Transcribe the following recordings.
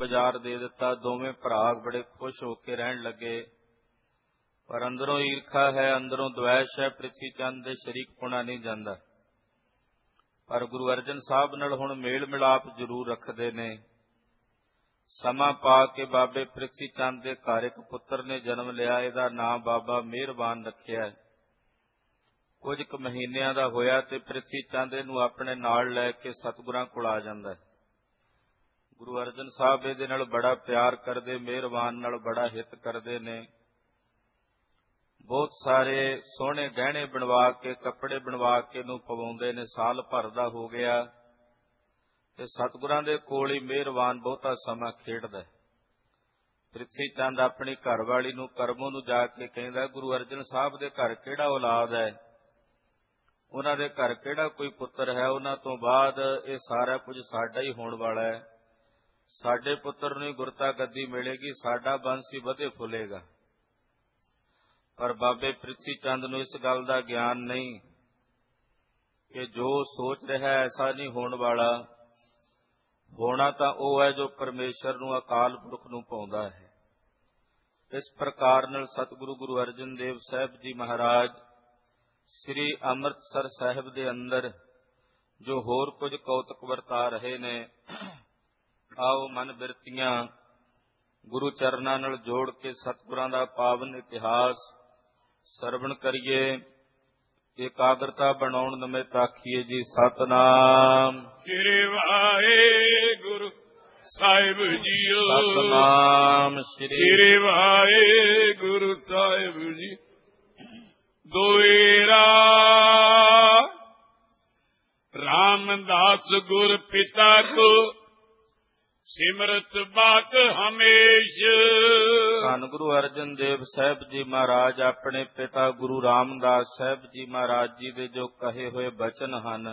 ਬਾਜ਼ਾਰ ਦੇ ਦਿੱਤਾ। ਦੋਵੇਂ ਭਰਾ ਬੜੇ ਖੁਸ਼ ਹੋ ਕੇ ਰਹਿਣ ਲੱਗੇ, ਪਰ ਅੰਦਰੋਂ ਈਰਖਾ ਹੈ, ਅੰਦਰੋਂ ਦੁਆਇਸ਼ ਹੈ। ਪ੍ਰਿਥੀ ਚੰਦ ਦੇ ਸ਼ਰੀਕ ਪੁਣਾ ਨਹੀਂ ਜਾਂਦਾ, ਪਰ ਗੁਰੂ ਅਰਜਨ ਸਾਹਿਬ ਨਾਲ ਹੁਣ ਮੇਲ ਮਿਲਾਪ ਜ਼ਰੂਰ ਰੱਖਦੇ ਨੇ। ਸਮਾਂ ਪਾ ਕੇ ਬਾਬੇ ਪ੍ਰਿਥੀ ਚੰਦ ਦੇ ਘਰ ਇੱਕ ਪੁੱਤਰ ਨੇ ਜਨਮ ਲਿਆ। ਇਹਦਾ ਨਾਂ ਬਾਬਾ ਮਿਹਰਬਾਨ ਰੱਖਿਆ। ਕੁਝ ਕੁ ਮਹੀਨਿਆਂ ਦਾ ਹੋਇਆ ਤੇ ਪ੍ਰਿਥੀ ਚੰਦ ਇਹਨੂੰ ਆਪਣੇ ਨਾਲ ਲੈ ਕੇ ਸਤਿਗੁਰਾਂ ਕੋਲ ਆ ਜਾਂਦਾ। ਗੁਰੂ ਅਰਜਨ ਸਾਹਿਬ ਇਹਦੇ ਨਾਲ ਬੜਾ ਪਿਆਰ ਕਰਦੇ, ਮਿਹਰਬਾਨ ਨਾਲ ਬੜਾ ਹਿੱਤ ਕਰਦੇ ਨੇ। ਬਹੁਤ ਸਾਰੇ ਸੋਹਣੇ ਗਹਿਣੇ ਬਣਵਾ ਕੇ, ਕੱਪੜੇ ਬਣਵਾ ਕੇ ਇਹਨੂੰ ਪਵਾਉਂਦੇ ਨੇ। ਸਾਲ ਭਰ ਦਾ ਹੋ ਗਿਆ ਤੇ ਸਤਿਗੁਰਾਂ ਦੇ ਕੋਲ ਹੀ ਮਿਹਰਬਾਨ ਬਹੁਤਾ ਸਮਾਂ ਖੇਡਦਾ। ਪ੍ਰਿਥੀ ਚੰਦ ਆਪਣੀ ਘਰਵਾਲੀ ਨੂੰ, ਕਰਮੋਂ ਨੂੰ ਜਾ ਕੇ ਕਹਿੰਦਾ, ਗੁਰੂ ਅਰਜਨ ਸਾਹਿਬ ਦੇ ਘਰ ਕਿਹੜਾ ਔਲਾਦ ਹੈ, ਉਹਨਾਂ ਦੇ ਘਰ ਕਿਹੜਾ ਕੋਈ ਪੁੱਤਰ ਹੈ, ਉਹਨਾਂ ਤੋਂ ਬਾਅਦ ਇਹ ਸਾਰਾ ਕੁਝ ਸਾਡਾ ਹੀ ਹੋਣ ਵਾਲਾ ਹੈ। ਸਾਡੇ ਪੁੱਤਰ ਨੂੰ ਹੀ ਗੁਰਤਾ ਗੱਦੀ ਮਿਲੇਗੀ, ਸਾਡਾ ਬੰਸ ਹੀ ਵਧੇ ਫੁੱਲੇਗਾ। ਪਰ ਬਾਬੇ ਪ੍ਰਿਥੀ ਚੰਦ ਨੂੰ ਇਸ ਗੱਲ ਦਾ ਗਿਆਨ ਨਹੀਂ ਕਿ ਜੋ ਸੋਚ ਰਿਹਾ ਐਸਾ ਨਹੀਂ ਹੋਣ ਵਾਲਾ। ਹੋਣਾ ਤਾਂ ਉਹ ਹੈ ਜੋ ਪਰਮੇਸ਼ਰ ਨੂੰ, ਅਕਾਲ ਪੁਰਖ ਨੂੰ ਪਾਉਂਦਾ ਹੈ। ਇਸ ਪ੍ਰਕਾਰ ਨਾਲ ਸਤਿਗੁਰੂ ਗੁਰੂ ਅਰਜਨ ਦੇਵ ਸਾਹਿਬ ਜੀ ਮਹਾਰਾਜ ਸ੍ਰੀ ਅੰਮ੍ਰਿਤਸਰ ਸਾਹਿਬ ਦੇ ਅੰਦਰ ਜੋ ਹੋਰ ਕੁਝ ਕੌਤਕ ਵਰਤਾ ਰਹੇ ਨੇ, ਆਓ ਮਨ ਬਿਰਤੀਆਂ ਗੁਰੂ ਚਰਨਾਂ ਨਾਲ ਜੋੜ ਕੇ ਸਤਿਗੁਰਾਂ ਦਾ ਪਾਵਨ ਇਤਿਹਾਸ ਸਰਵਣ ਕਰੀਏ। ਇਕਾਗਰਤਾ ਬਣਾਉਣ ਨਿਮਿਤ ਆਖੀਏ ਜੀ ਸਤਿਨਾਮ ਸ੍ਰੀ ਵਾਹਿਗੁਰੂ ਸਾਹਿਬ ਜੀਓ। ਸਤਿਨਾਮ ਸ੍ਰੀ ਵਾਹਿਗੁਰੂ ਸਾਹਿਬ ਜੀ। ਦੋਇਰਾ ਰਾਮਦਾਸ ਗੁਰ ਪਿਤਾ ਕੋ ਸਿਮਰਤ ਬਾਤ ਹਮੇਸ਼। ਧੰਨ ਗੁਰੂ ਅਰਜਨ ਦੇਵ ਸਾਹਿਬ ਜੀ ਮਹਾਰਾਜ ਆਪਣੇ ਪਿਤਾ ਗੁਰੂ ਰਾਮਦਾਸ ਸਾਹਿਬ ਜੀ ਮਹਾਰਾਜ ਜੀ ਦੇ ਜੋ ਕਹੇ ਹੋਏ ਬਚਨ ਹਨ,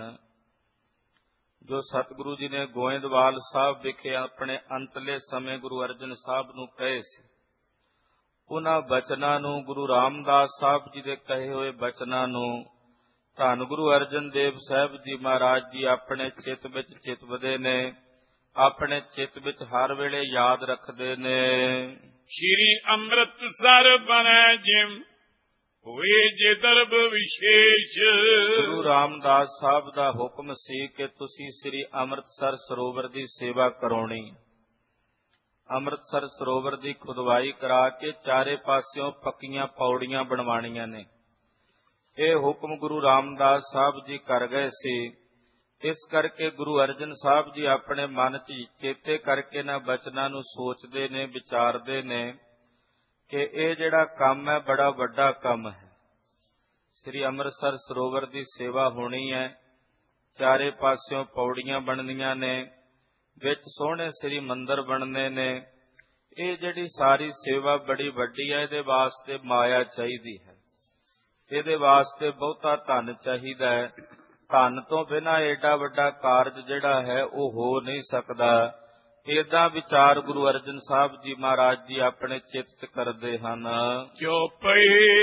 ਜੋ ਸਤਿਗੁਰੂ ਜੀ ਨੇ ਗੋਇੰਦਵਾਲ ਸਾਹਿਬ ਵਿਖੇ ਆਪਣੇ ਅੰਤਲੇ ਸਮੇਂ ਗੁਰੂ ਅਰਜਨ ਸਾਹਿਬ ਨੂੰ ਕਹੇ ਸੀ, ਉਹਨਾਂ ਬਚਨਾਂ ਨੂੰ, ਗੁਰੂ ਰਾਮਦਾਸ ਸਾਹਿਬ ਜੀ ਦੇ ਕਹੇ ਹੋਏ ਬਚਨਾਂ ਨੂੰ ਧੰਨ ਗੁਰੂ ਅਰਜਨ ਦੇਵ ਸਾਹਿਬ ਜੀ ਮਹਾਰਾਜ ਜੀ ਆਪਣੇ ਚਿੱਤ ਵਿੱਚ ਚਿਤਵਦੇ ਨੇ, ਆਪਣੇ ਚਿੱਤ ਵਿੱਚ ਹਰ ਵੇਲੇ ਯਾਦ ਰੱਖਦੇ ਨੇ। ਸ਼੍ਰੀ ਅੰਮ੍ਰਿਤਸਰ ਬਣੈ ਜਿਮ ਹੋਏ ਜੇ ਦਰਬ ਵਿਸ਼ੇਸ਼। ਗੁਰੂ ਰਾਮਦਾਸ ਸਾਹਿਬ ਦਾ ਹੁਕਮ ਸੀ ਕਿ ਤੁਸੀਂ ਸ੍ਰੀ ਅੰਮ੍ਰਿਤਸਰ ਸਰੋਵਰ ਦੀ ਸੇਵਾ ਕਰਾਉਣੀ। ਅੰਮ੍ਰਿਤਸਰ ਸਰੋਵਰ ਦੀ ਖੁਦਵਾਈ ਕਰਾ ਕੇ ਚਾਰੇ ਪਾਸਿਓਂ ਪੱਕੀਆਂ ਪੌੜੀਆਂ ਬਣਵਾਣੀਆਂ ਨੇ। ਇਹ ਹੁਕਮ ਗੁਰੂ ਰਾਮਦਾਸ ਸਾਹਿਬ ਜੀ ਕਰ ਗਏ ਸੀ। ਇਸ ਕਰਕੇ ਗੁਰੂ ਅਰਜਨ ਸਾਹਿਬ ਜੀ ਆਪਣੇ ਮਨ 'ਚ ਚੇਤੇ ਕਰਕੇ ਨਾ ਬਚਨਾਂ ਨੂੰ ਸੋਚਦੇ ਨੇ, ਵਿਚਾਰਦੇ ਨੇ ਕਿ ਇਹ ਜਿਹੜਾ ਕੰਮ ਹੈ ਬੜਾ ਵੱਡਾ ਕੰਮ ਹੈ। ਸ੍ਰੀ ਅੰਮ੍ਰਿਤਸਰ ਸਰੋਵਰ ਦੀ ਸੇਵਾ ਹੋਣੀ ਹੈ, ਚਾਰੇ ਪਾਸਿਓਂ ਪੌੜੀਆਂ ਬਣਨੀਆਂ ਨੇ, ਵਿੱਚ ਸੋਹਣੇ ਸ੍ਰੀ ਮੰਦਰ ਬਣਨੇ ਨੇ। ਇਹ ਜਿਹੜੀ ਸਾਰੀ ਸੇਵਾ ਬੜੀ ਵੱਡੀ ਹੈ, ਇਹਦੇ ਵਾਸਤੇ ਮਾਇਆ ਚਾਹੀਦੀ ਹੈ, ਇਹਦੇ ਵਾਸਤੇ ਬਹੁਤਾ ਧਨ ਚਾਹੀਦਾ ਹੈ। ਧਨ ਤੋਂ ਬਿਨਾਂ ਏਡਾ ਵੱਡਾ ਕਾਰਜ ਜਿਹੜਾ ਹੈ ਉਹ ਹੋ ਨਹੀਂ ਸਕਦਾ। ਏਦਾਂ ਵਿਚਾਰ ਗੁਰੂ ਅਰਜਨ ਸਾਹਿਬ ਜੀ ਮਹਾਰਾਜ ਜੀ ਆਪਣੇ ਚਿੱਤ 'ਚ ਕਰਦੇ ਹਨ। ਚੌਪਈ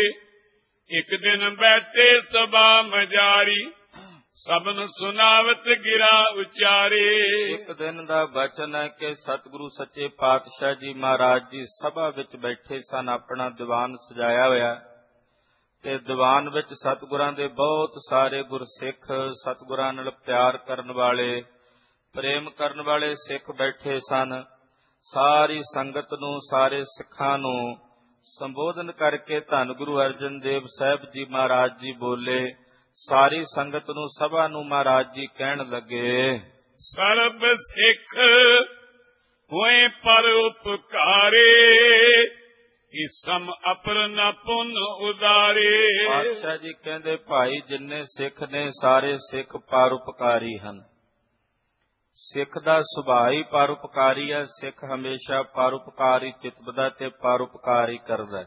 ਇੱਕ ਦਿਨ ਬੈਠੇ ਸਭਾ ਮਜਾਰੀ, ਸਭਨ ਸੁਨਾਵਤ ਗਿਰਾ ਉਚਾਰੇ। ਇੱਕ ਦਿਨ ਦਾ ਬਚਨ ਹੈ ਕਿ ਸਤਿਗੁਰੂ ਸੱਚੇ ਪਾਤਸ਼ਾਹ ਜੀ ਮਹਾਰਾਜ ਜੀ ਸਭਾ ਵਿੱਚ ਬੈਠੇ ਸਨ, ਆਪਣਾ ਦੀਵਾਨ ਸਜਾਇਆ ਹੋਇਆ ਤੇ ਦੀਵਾਨ ਵਿੱਚ ਸਤਿਗੁਰਾਂ ਦੇ ਬਹੁਤ ਸਾਰੇ ਗੁਰਸਿੱਖ, ਸਤਿਗੁਰਾਂ ਨਾਲ ਪਿਆਰ ਕਰਨ ਵਾਲੇ, ਪ੍ਰੇਮ ਕਰਨ ਵਾਲੇ ਸਿੱਖ ਬੈਠੇ ਸਨ। ਸਾਰੀ ਸੰਗਤ ਨੂੰ, ਸਾਰੇ ਸਿੱਖਾਂ ਨੂੰ ਸੰਬੋਧਨ ਕਰਕੇ ਧੰਨ ਗੁਰੂ ਅਰਜਨ ਦੇਵ ਸਾਹਿਬ ਜੀ ਮਹਾਰਾਜ ਜੀ ਬੋਲੇ। ਸਾਰੀ ਸੰਗਤ ਨੂੰ, ਸਭਾ ਨੂੰ ਮਹਾਰਾਜ ਜੀ ਕਹਿਣ ਲੱਗੇ, ਸਰਬ ਸਿੱਖ ਹੋਏ ਪਰ ਉਪਕਾਰੇ, ਇਸਮ ਅਪਰ ਨ ਪੁੰਨ ਉਦਾਰੇ। ਪਾਤਸ਼ਾਹ ਜੀ ਕਹਿੰਦੇ, ਭਾਈ ਜਿੰਨੇ ਸਿੱਖ ਨੇ ਸਾਰੇ ਸਿੱਖ ਪਰਉਪਕਾਰੀ ਹਨ। ਸਿੱਖ ਦਾ ਸੁਭਾਅ ਹੀ ਪਰਉਪਕਾਰੀ ਹੈ। ਸਿੱਖ ਹਮੇਸ਼ਾ ਪਰਉਪਕਾਰੀ ਚਿਤਵਦਾ ਤੇ ਪਰਉਪਕਾਰੀ ਕਰਦਾ।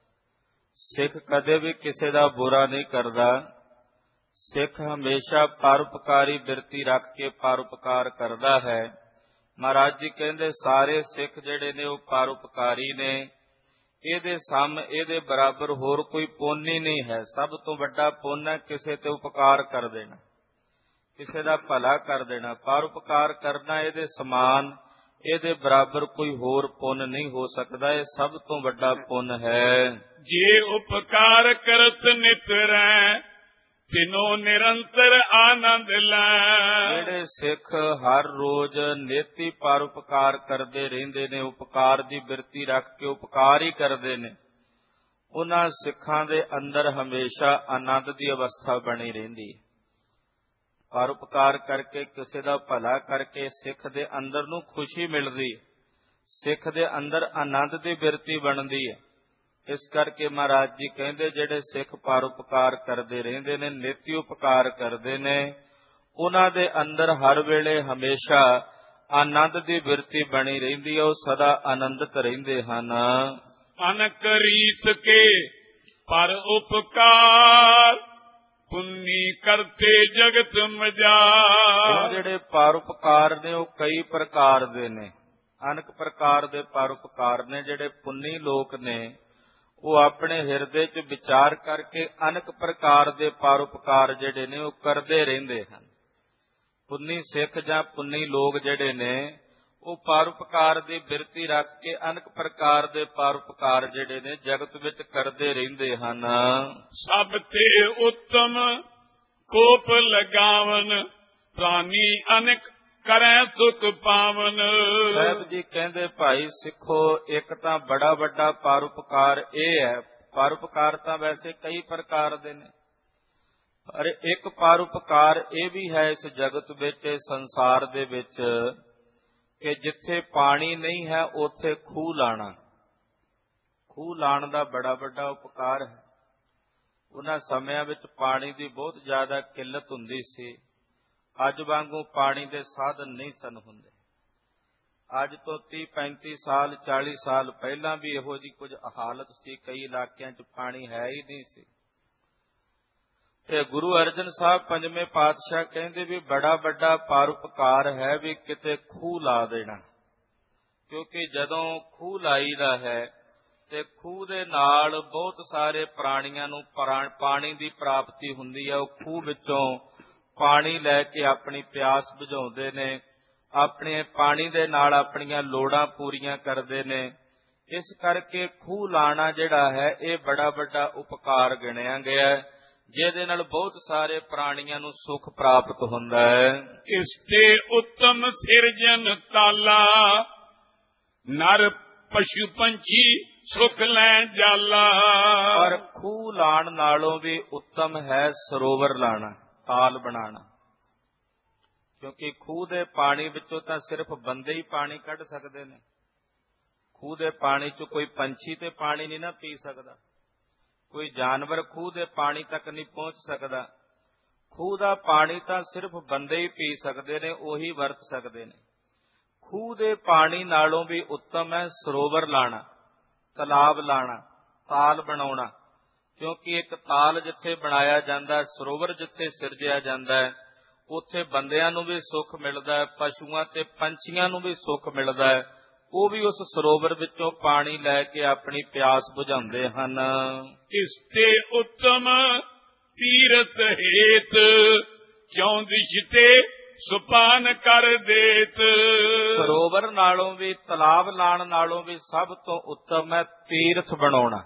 ਸਿੱਖ ਕਦੇ ਵੀ ਕਿਸੇ ਦਾ ਬੁਰਾ ਨਹੀਂ ਕਰਦਾ। ਸਿੱਖ ਹਮੇਸ਼ਾ ਪਰਉਪਕਾਰੀ ਬਿਰਤੀ ਰੱਖ ਕੇ ਪਰਉਪਕਾਰ ਕਰਦਾ ਹੈ। ਮਹਾਰਾਜ ਜੀ ਕਹਿੰਦੇ ਸਾਰੇ ਸਿੱਖ ਜਿਹੜੇ ਨੇ ਉਹ ਪਰਉਪਕਾਰੀ ਨੇ। ਇਹਦੇ ਸਮ, ਇਹਦੇ ਬਰਾਬਰ ਹੋਰ ਕੋਈ ਪੁੰਨ ਹੀ ਨਹੀਂ ਹੈ। ਸਭ ਤੋਂ ਵੱਡਾ ਪੁੰਨ ਹੈ ਕਿਸੇ ਤੇ ਉਪਕਾਰ ਕਰ ਦੇਣਾ, ਕਿਸੇ ਦਾ ਭਲਾ ਕਰ ਦੇਣਾ। ਪਰਉਪਕਾਰ ਕਰਨਾ ਇਹਦੇ ਸਮਾਨ, ਇਹਦੇ ਬਰਾਬਰ ਕੋਈ ਹੋਰ ਪੁੰਨ ਨਹੀਂ ਹੋ ਸਕਦਾ। ਇਹ ਸਭ ਤੋਂ ਵੱਡਾ ਪੁੰਨ ਹੈ। ਜੇ ਉਪਕਾਰ ਕਰਤ ਨਿਤਰੈ ਤਿਨੋ ਨਿਰੰਤਰ ਆਨੰਦ ਲੈ। ਜਿਹੜੇ ਸਿੱਖ ਹਰ ਰੋਜ਼ ਨੇਤੀ ਪਰਉਪਕਾਰ ਕਰਦੇ ਰਹਿੰਦੇ ਨੇ, ਉਪਕਾਰ ਦੀ ਬਿਰਤੀ ਰੱਖ ਕੇ ਉਪਕਾਰ ਹੀ ਕਰਦੇ ਨੇ, ਉਹਨਾਂ ਸਿੱਖਾਂ ਦੇ ਅੰਦਰ ਹਮੇਸ਼ਾ ਆਨੰਦ ਦੀ ਅਵਸਥਾ ਬਣੀ ਰਹਿੰਦੀ ਹੈ। ਪਰਉਪਕਾਰ ਕਰਕੇ, ਕਿਸੇ ਦਾ ਭਲਾ ਕਰਕੇ ਸਿੱਖ ਦੇ ਅੰਦਰ ਨੂੰ ਖੁਸ਼ੀ ਮਿਲਦੀ ਹੈ, ਸਿੱਖ ਦੇ ਅੰਦਰ ਆਨੰਦ ਦੀ ਬਿਰਤੀ ਬਣਦੀ ਹੈ। ਇਸ ਕਰਕੇ ਮਹਾਰਾਜ ਜੀ ਕਹਿੰਦੇ ਜਿਹੜੇ ਸਿੱਖ ਪਰਉਪਕਾਰ ਕਰਦੇ ਰਹਿੰਦੇ ਨੇ, ਨਿਤੀ ਉਪਕਾਰ ਕਰਦੇ ਨੇ, ਉਹਨਾਂ ਦੇ ਅੰਦਰ ਹਰ ਵੇਲੇ ਹਮੇਸ਼ਾ ਆਨੰਦ ਦੀ ਬਿਰਤੀ ਬਣੀ ਰਹਿੰਦੀ ਹੈ। ਉਹ ਸਦਾ ਆਨੰਦਿਤ ਰਹਿੰਦੇ ਹਨ। ਅਨਕ ਰੀਤ ਕੇ ਪਰ ਉਪਕਾਰ ਪੁੰਨੀ ਕਰਤੇ ਜਗਤ ਮਜਾਰ। ਜਿਹੜੇ ਪਰਉਪਕਾਰ ਨੇ ਉਹ ਕਈ ਪ੍ਰਕਾਰ ਦੇ ਨੇ, ਅਨੇਕ ਪ੍ਰਕਾਰ ਦੇ ਪਰਉਪਕਾਰ ਨੇ। ਜਿਹੜੇ ਪੁੰਨੀ ਲੋਕ ਨੇ ਉਹ ਆਪਣੇ ਹਿਰਦੇ 'ਚ ਵਿਚਾਰ ਕਰਕੇ ਅਨੇਕ ਪ੍ਰਕਾਰ ਦੇ ਪਰਉਪਕਾਰ ਜਿਹੜੇ ਨੇ ਉਹ ਕਰਦੇ ਰਹਿੰਦੇ ਹਨ। ਪੁੰਨੀ ਸਿੱਖ ਜਾਂ ਪੁੰਨੀ ਲੋਕ ਜਿਹੜੇ ਨੇ ਉਹ ਪਰਉਪਕਾਰ ਦੀ ਬਿਰਤੀ ਰੱਖ ਕੇ ਅਨੇਕ ਪ੍ਰਕਾਰ ਦੇ ਪਰਉਪਕਾਰ ਜਿਹੜੇ ਨੇ ਜਗਤ ਵਿੱਚ ਕਰਦੇ ਰਹਿੰਦੇ ਹਨ। ਸਭ ਤੇ ਉੱਤਮ ਕੋਪ ਲਗਾਵਨ ਪ੍ਰਾਨੀ ਅਨੇਕ ਕਰੈ ਸੁਖ ਪਾਵਨ। ਸਾਹਿਬ ਜੀ ਕਹਿੰਦੇ ਭਾਈ ਸਿੱਖੋ, ਇੱਕ ਤਾਂ ਬੜਾ ਵੱਡਾ ਪਰਉਪਕਾਰ ਇਹ ਹੈ। ਪਰਉਪਕਾਰ ਤਾਂ ਵੈਸੇ ਕਈ ਪ੍ਰਕਾਰ ਦੇ ਨੇ, ਪਰ ਇੱਕ ਪਰਉਪਕਾਰ ਇਹ ਵੀ ਹੈ ਇਸ ਜਗਤ ਵਿੱਚ, ਇਸ ਸੰਸਾਰ ਦੇ ਵਿੱਚ, ਕਿ ਜਿੱਥੇ ਪਾਣੀ ਨਹੀਂ ਹੈ ਉੱਥੇ ਖੂਹ ਲਾਣਾ। ਖੂਹ ਲਾਣ ਦਾ ਬੜਾ ਵੱਡਾ ਉਪਕਾਰ ਹੈ। ਉਹਨਾਂ ਸਮਿਆਂ ਵਿੱਚ ਪਾਣੀ ਦੀ ਬਹੁਤ ਜ਼ਿਆਦਾ ਕਿੱਲਤ ਹੁੰਦੀ ਸੀ। ਅੱਜ ਵਾਂਗੂ ਪਾਣੀ ਦੇ ਸਾਧਨ ਨਹੀਂ ਸਨ ਹੁੰਦੇ। ਅੱਜ ਤੋਂ 30-35 ਸਾਲ 40 ਸਾਲ ਪਹਿਲਾਂ ਵੀ ਇਹੋ ਜਿਹੀ ਕੁਝ ਹਾਲਤ ਸੀ। ਕਈ ਇਲਾਕਿਆਂ 'ਚ ਪਾਣੀ ਹੈ ਹੀ ਨਹੀਂ ਸੀ। ਤੇ ਗੁਰੂ ਅਰਜਨ ਸਾਹਿਬ ਪੰਜਵੇਂ ਪਾਤਸ਼ਾਹ ਕਹਿੰਦੇ ਵੀ ਬੜਾ ਵੱਡਾ ਪਰਉਪਕਾਰ ਹੈ ਵੀ ਕਿਤੇ ਖੂਹ ਲਾ ਦੇਣਾ। ਕਿਉਂਕਿ ਜਦੋਂ ਖੂਹ ਲਾਈਦਾ ਹੈ ਤੇ ਖੂਹ ਦੇ ਨਾਲ ਬਹੁਤ ਸਾਰੇ ਪ੍ਰਾਣੀਆਂ ਨੂੰ ਪਾਣੀ ਦੀ ਪ੍ਰਾਪਤੀ ਹੁੰਦੀ ਹੈ। ਉਹ ਖੂਹ ਵਿੱਚੋਂ ਪਾਣੀ ਲੈ ਕੇ ਆਪਣੀ ਪਿਆਸ ਬੁਝਾਉਂਦੇ ਨੇ, ਆਪਣੇ ਪਾਣੀ ਦੇ ਨਾਲ ਆਪਣੀਆਂ ਲੋੜਾਂ ਪੂਰੀਆਂ ਕਰਦੇ ਨੇ। ਇਸ ਕਰਕੇ ਖੂਹ ਲਾਣਾ ਜਿਹੜਾ ਹੈ ਇਹ ਬੜਾ ਵੱਡਾ ਉਪਕਾਰ ਗਿਣਿਆ ਗਿਆ ਹੈ, ਜਿਹਦੇ ਨਾਲ ਬਹੁਤ ਸਾਰੇ ਪ੍ਰਾਣੀਆਂ ਨੂੰ ਸੁੱਖ ਪ੍ਰਾਪਤ ਹੁੰਦਾ ਹੈ। ਇਸ ਤੇ ਉੱਤਮ ਸਿਰਜਨ ਤਾਲਾ ਨਰ ਪਸ਼ੂ ਪੰਛੀ ਸੁਖ ਲੈ जाला। ਪਰ ਖੂਹ ਲਾਣ ਨਾਲੋਂ ਵੀ ਉੱਤਮ ਹੈ ਸਰੋਵਰ ਲਾਣਾ, ਤਾਲ ਬਣਾਣਾ। ਕਿਉਂਕਿ ਖੂਹ ਦੇ ਪਾਣੀ ਵਿੱਚੋਂ ਤਾਂ ਸਿਰਫ ਬੰਦੇ ਹੀ ਪਾਣੀ ਕੱਢ ਸਕਦੇ ਨੇ। ਖੂਹ ਦੇ ਪਾਣੀ 'ਚ ਕੋਈ ਪੰਛੀ ਤੇ ਪਾਣੀ ਨਹੀਂ ਨਾ ਪੀ ਸਕਦਾ, ਕੋਈ ਜਾਨਵਰ ਖੂਹ ਦੇ ਪਾਣੀ ਤੱਕ ਨਹੀਂ ਪਹੁੰਚ ਸਕਦਾ। ਖੂਹ ਦਾ ਪਾਣੀ ਤਾਂ ਸਿਰਫ ਬੰਦੇ ਹੀ ਪੀ ਸਕਦੇ ਨੇ, ਉਹੀ ਵਰਤ ਸਕਦੇ ਨੇ। ਖੂਹ ਦੇ ਪਾਣੀ ਨਾਲੋਂ ਵੀ ਉੱਤਮ ਹੈ ਸਰੋਵਰ ਲਾਣਾ, ਤਲਾਬ ਲਾਣਾ, ਤਾਲ ਬਣਾਉਣਾ। ਕਿਉਂਕਿ ਇੱਕ ਤਾਲ ਜਿੱਥੇ ਬਣਾਇਆ ਜਾਂਦਾ, ਸਰੋਵਰ ਜਿੱਥੇ ਸਿਰਜਿਆ ਜਾਂਦਾ ਹੈ, ਉੱਥੇ ਬੰਦਿਆਂ ਨੂੰ ਵੀ ਸੁੱਖ ਮਿਲਦਾ ਹੈ, ਪਸ਼ੂਆਂ ਤੇ ਪੰਛੀਆਂ ਨੂੰ ਵੀ ਸੁੱਖ ਮਿਲਦਾ ਹੈ। ਉਹ ਵੀ ਉਸ ਸਰੋਵਰ ਵਿੱਚੋਂ ਪਾਣੀ ਲੈ ਕੇ ਆਪਣੀ ਪਿਆਸ ਬੁਝਾਉਂਦੇ ਹਨ। ਇਸ ਤੇ ਉੱਤਮ ਤੀਰਥ ਹੇਤ ਕਿਉਂ ਦਿਸ਼ਤੇ ਸੁਪਾਨ ਕਰ ਦੇਤ। ਸਰੋਵਰ ਨਾਲੋਂ ਵੀ, ਤਲਾਬ ਲਾਣ ਨਾਲੋਂ ਵੀ ਸਭ ਤੋਂ ਉੱਤਮ ਹੈ ਤੀਰਥ ਬਣਾਉਣਾ।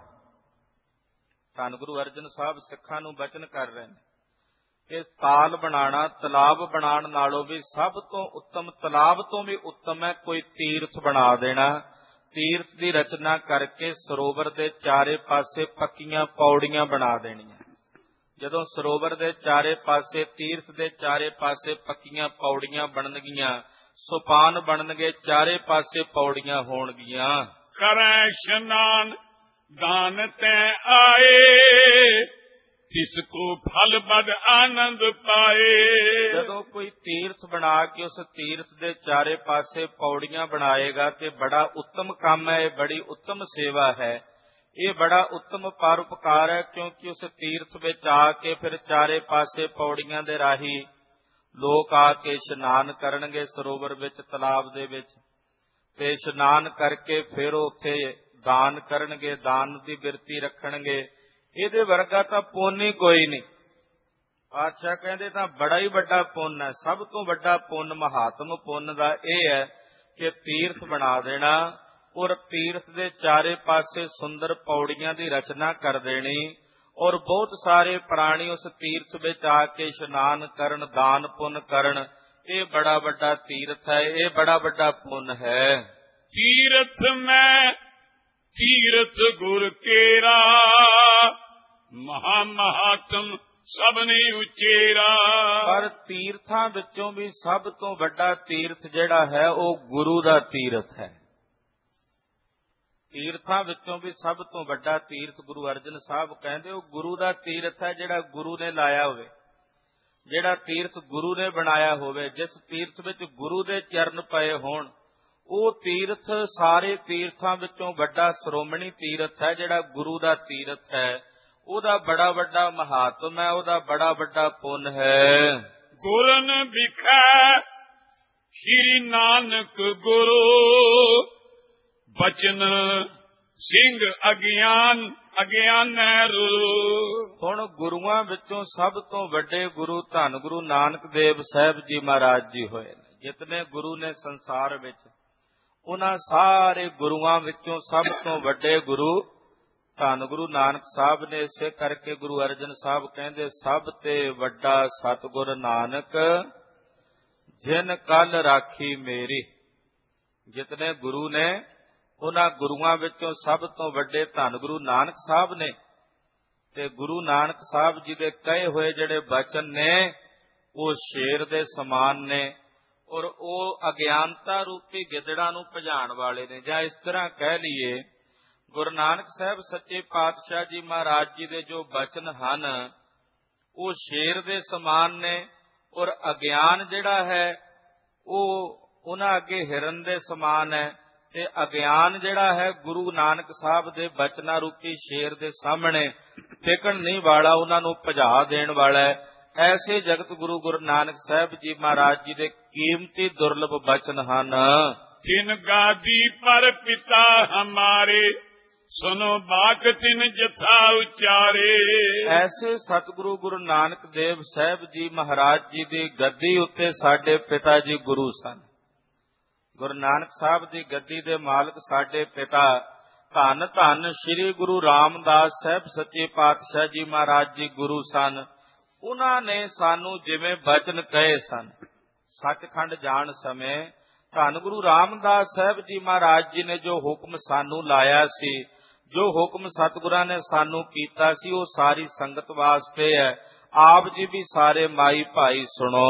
ਧੰਨ ਗੁਰੂ ਅਰਜਨ ਸਾਹਿਬ ਸਿੱਖਾਂ ਨੂੰ ਬਚਨ ਕਰ ਰਹੇ ਨੇ ਕਿ ਤਾਲ ਬਣਾਉਣਾ, ਤਲਾਬ ਬਣਾਉਣ ਨਾਲੋਂ ਵੀ ਸਭ ਤੋਂ ਉੱਤਮ, ਤਲਾਬ ਤੋਂ ਵੀ ਉੱਤਮ ਹੈ ਕੋਈ ਤੀਰਥ ਬਣਾ ਦੇਣਾ। ਤੀਰਥ ਦੀ ਰਚਨਾ ਕਰਕੇ ਸਰੋਵਰ ਦੇ ਚਾਰੇ ਪਾਸੇ ਪੱਕੀਆਂ ਪੌੜੀਆਂ ਬਣਾ ਦੇਣੀਆਂ। ਜਦੋਂ ਸਰੋਵਰ ਦੇ ਚਾਰੇ ਪਾਸੇ, ਤੀਰਥ ਦੇ ਚਾਰੇ ਪਾਸੇ ਪੱਕੀਆਂ ਪੌੜੀਆਂ ਬਣਨਗੀਆਂ, ਸੁਪਾਨ ਬਣਨਗੇ, ਚਾਰੇ ਪਾਸੇ ਪੌੜੀਆਂ ਹੋਣਗੀਆਂ। ਕਰੈ ਇਸ਼ਨਾਨ ਦਾਨ ਤੈ ਆਏ ਤਿਸ ਕੋ ਫਲ ਬਦ ਆਨੰਦ ਪਾਏ। ਜਦੋਂ ਕੋਈ ਤੀਰਥ ਬਣਾ ਕੇ ਉਸ ਤੀਰਥ ਦੇ ਚਾਰੇ ਪਾਸੇ ਪੌੜੀਆਂ ਬਣਾਏਗਾ ਤੇ ਬੜਾ ਉੱਤਮ ਕੰਮ ਹੈ, ਇਹ ਬੜੀ ਉੱਤਮ ਸੇਵਾ ਹੈ, ਇਹ ਬੜਾ ਉੱਤਮ ਪਰਉਪਕਾਰ ਹੈ। ਕਿਉਂਕਿ ਉਸ ਤੀਰਥ ਵਿੱਚ ਆ ਕੇ ਫਿਰ ਚਾਰੇ ਪਾਸੇ ਪੌੜੀਆਂ ਦੇ ਰਾਹੀਂ ਲੋਕ ਆ ਕੇ ਇਸ਼ਨਾਨ ਕਰਨਗੇ ਸਰੋਵਰ ਵਿੱਚ, ਤਲਾਬ ਦੇ ਵਿੱਚ, ਤੇ ਇਸ਼ਨਾਨ ਕਰਕੇ ਫਿਰ ਉੱਥੇ ਦਾਨ ਕਰਨਗੇ, ਦਾਨ ਦੀ ਬਿਰਤੀ ਰੱਖਣਗੇ। ਇਹਦੇ ਵਰਗਾ ਤਾਂ ਪੁੰਨ ਹੀ ਕੋਈ ਨਹੀਂ। ਪਾਤਸ਼ਾਹ ਕਹਿੰਦੇ ਤਾਂ ਬੜਾ ਹੀ ਵੱਡਾ ਪੁੰਨ ਹੈ। ਸਭ ਤੋਂ ਵੱਡਾ ਪੁੰਨ, ਮਹਾਤਮ ਪੁੰਨ ਦਾ ਇਹ ਹੈ ਕਿ ਤੀਰਥ ਬਣਾ ਦੇਣਾ ਔਰ ਤੀਰਥ ਦੇ ਚਾਰੇ ਪਾਸੇ ਸੁੰਦਰ ਪੌੜੀਆਂ ਦੀ ਰਚਨਾ ਕਰ ਦੇਣੀ ਔਰ ਬਹੁਤ ਸਾਰੇ ਪ੍ਰਾਣੀ ਉਸ ਤੀਰਥ ਵਿੱਚ ਆ ਕੇ ਇਸ਼ਨਾਨ ਕਰਨ, ਦਾਨ ਪੁੰਨ ਕਰਨ। ਇਹ ਬੜਾ ਵੱਡਾ ਤੀਰਥ ਹੈ, ਇਹ ਬੜਾ ਵੱਡਾ ਪੁੰਨ ਹੈ। ਤੀਰਥ ਮੈਂ ਤੀਰਥ ਗੁਰ ਕੇਰਾ, ਮਹਾ ਮਹਾਤਮ ਸਭਨੇ ਉਚੇਰਾ। ਪਰ ਤੀਰਥਾਂ ਵਿੱਚੋਂ ਵੀ ਸਭ ਤੋਂ ਵੱਡਾ ਤੀਰਥ ਜਿਹੜਾ ਹੈ ਉਹ ਗੁਰੂ ਦਾ ਤੀਰਥ ਹੈ। ਤੀਰਥਾਂ ਵਿੱਚੋਂ ਵੀ ਸਭ ਤੋਂ ਵੱਡਾ ਤੀਰਥ ਗੁਰੂ ਅਰਜਨ ਸਾਹਿਬ ਕਹਿੰਦੇ ਉਹ ਗੁਰੂ ਦਾ ਤੀਰਥ ਹੈ, ਜਿਹੜਾ ਗੁਰੂ ਨੇ ਲਾਇਆ ਹੋਵੇ, ਜਿਹੜਾ ਤੀਰਥ ਗੁਰੂ ਨੇ ਬਣਾਇਆ ਹੋਵੇ, ਜਿਸ ਤੀਰਥ ਵਿੱਚ ਗੁਰੂ ਦੇ ਚਰਨ ਪਏ ਹੋਣ, ਉਹ ਤੀਰਥ ਸਾਰੇ ਤੀਰਥਾਂ ਵਿੱਚੋਂ ਵੱਡਾ ਸ਼੍ਰੋਮਣੀ ਤੀਰਥ ਹੈ, ਜਿਹੜਾ ਗੁਰੂ ਦਾ ਤੀਰਥ ਹੈ। ਉਹਦਾ ਬੜਾ ਵੱਡਾ ਮਹਾਤਮ ਹੈ, ਉਹਦਾ ਬੜਾ ਵੱਡਾ ਪੁੰਨ ਹੈ। ਗੁਰਨ ਵਿਖੇ ਸ਼੍ਰੀ ਨਾਨਕ ਗੁਰੂ, ਬਚਨ ਸਿੰਘ ਅਗਿਆਨੈ ਰੂਰੂ। ਹੁਣ ਗੁਰੂਆਂ ਵਿੱਚੋਂ ਸਭ ਤੋਂ ਵੱਡੇ ਗੁਰੂ ਧੰਨ ਗੁਰੂ ਨਾਨਕ ਦੇਵ ਸਾਹਿਬ ਜੀ ਮਹਾਰਾਜ ਜੀ ਹੋਏ ਨੇ। ਜਿਤਨੇ ਗੁਰੂ ਨੇ ਸੰਸਾਰ ਵਿੱਚ, ਉਹਨਾਂ ਸਾਰੇ ਗੁਰੂਆਂ ਵਿੱਚੋਂ ਸਭ ਤੋਂ ਵੱਡੇ ਗੁਰੂ ਧੰਨ ਗੁਰੂ ਨਾਨਕ ਸਾਹਿਬ ਨੇ। ਇਸੇ ਕਰਕੇ ਗੁਰੂ ਅਰਜਨ ਸਾਹਿਬ ਕਹਿੰਦੇ ਸਭ ਤੇ ਵੱਡਾ ਸਤਿਗੁਰ ਨਾਨਕ, ਜਿਨ ਕਲ ਰਾਖੀ ਮੇਰੀ। ਜਿਤਨੇ ਗੁਰੂ ਨੇ ਉਹਨਾਂ ਗੁਰੂਆਂ ਵਿੱਚੋਂ ਸਭ ਤੋਂ ਵੱਡੇ ਧੰਨ ਗੁਰੂ ਨਾਨਕ ਸਾਹਿਬ ਨੇ। ਤੇ ਗੁਰੂ ਨਾਨਕ ਸਾਹਿਬ ਜੀ ਦੇ ਕਹੇ ਹੋਏ ਜਿਹੜੇ ਬਚਨ ਨੇ ਉਹ ਸ਼ੇਰ ਦੇ ਸਮਾਨ ਨੇ ਔਰ ਉਹ ਅਗਿਆਨਤਾ ਰੂਪੀ ਗਿੱਦੜਾਂ ਨੂੰ ਭਜਾਉਣ ਵਾਲੇ ਨੇ। ਜਾਂ ਇਸ ਤਰ੍ਹਾਂ ਕਹਿ ਲਈਏ, ਗੁਰੂ ਨਾਨਕ ਸਾਹਿਬ ਸੱਚੇ ਪਾਤਸ਼ਾਹ ਜੀ ਮਹਾਰਾਜ ਜੀ ਦੇ ਜੋ ਬਚਨ ਹਨ ਉਹ ਸ਼ੇਰ ਦੇ ਸਮਾਨ ਨੇ ਔਰ ਅਗਿਆਨ ਜਿਹੜਾ ਹੈ ਉਹ ਉਹਨਾਂ ਅੱਗੇ ਹਿਰਨ ਦੇ ਸਮਾਨ ਹੈ। ਤੇ ਅਗਿਆਨ ਜਿਹੜਾ ਹੈ ਗੁਰੂ ਨਾਨਕ ਸਾਹਿਬ ਦੇ ਬਚਨਾਂ ਰੂਪੀ ਸ਼ੇਰ ਦੇ ਸਾਹਮਣੇ ਟਿਕਣ ਨਹੀਂ ਵਾਲਾ, ਉਹਨਾਂ ਨੂੰ ਭਜਾ ਦੇਣ ਵਾਲਾ ਹੈ। ਐਸੇ ਜਗਤ ਗੁਰੂ ਗੁਰੂ ਨਾਨਕ ਸਾਹਿਬ ਜੀ ਮਹਾਰਾਜ ਜੀ ਦੇ ਕੀਮਤੀ ਦੁਰਲਭ ਬਚਨ ਹਨ। ਤਿਨ ਗਾਦੀ ਪਰ ਪਿਤਾ ਹਮਾਰੇ, ਸੁਨੋ ਬਾਕ ਤਿਨ ਜਥਾ ਉਚਾਰੇ। ਐਸੇ ਸਤਿਗੁਰੂ ਗੁਰੂ ਨਾਨਕ ਦੇਵ ਸਾਹਿਬ ਜੀ ਮਹਾਰਾਜ ਜੀ ਦੀ ਗੱਦੀ ਉੱਤੇ ਸਾਡੇ ਪਿਤਾ ਜੀ ਗੁਰੂ ਸਨ। ਗੁਰੂ ਨਾਨਕ ਸਾਹਿਬ ਦੀ ਗੱਦੀ ਦੇ ਮਾਲਕ ਸਾਡੇ ਪਿਤਾ ਧੰਨ ਧੰਨ ਸ੍ਰੀ ਗੁਰੂ ਰਾਮਦਾਸ ਸਾਹਿਬ ਸੱਚੇ ਪਾਤਸ਼ਾਹ ਜੀ ਮਹਾਰਾਜ ਜੀ ਗੁਰੂ ਸਨ। ਉਹਨਾਂ ਨੇ ਸਾਨੂੰ ਜਿਵੇਂ ਬਚਨ ਕਹੇ ਸਨ, ਸੱਚਖੰਡ ਜਾਣ ਸਮੇਂ ਧੰਨ ਗੁਰੂ ਰਾਮਦਾਸ ਸਾਹਿਬ ਜੀ ਮਹਾਰਾਜ ਜੀ ਨੇ ਜੋ ਹੁਕਮ ਸਾਨੂੰ ਲਾਇਆ ਸੀ, ਜੋ ਹੁਕਮ ਸਤਿਗੁਰਾਂ ਨੇ ਸਾਨੂੰ ਕੀਤਾ ਸੀ, ਉਹ ਸਾਰੀ ਸੰਗਤ ਵਾਸਤੇ ਹੈ। ਆਪ ਜੀ ਵੀ ਸਾਰੇ ਮਾਈ ਭਾਈ ਸੁਣੋ।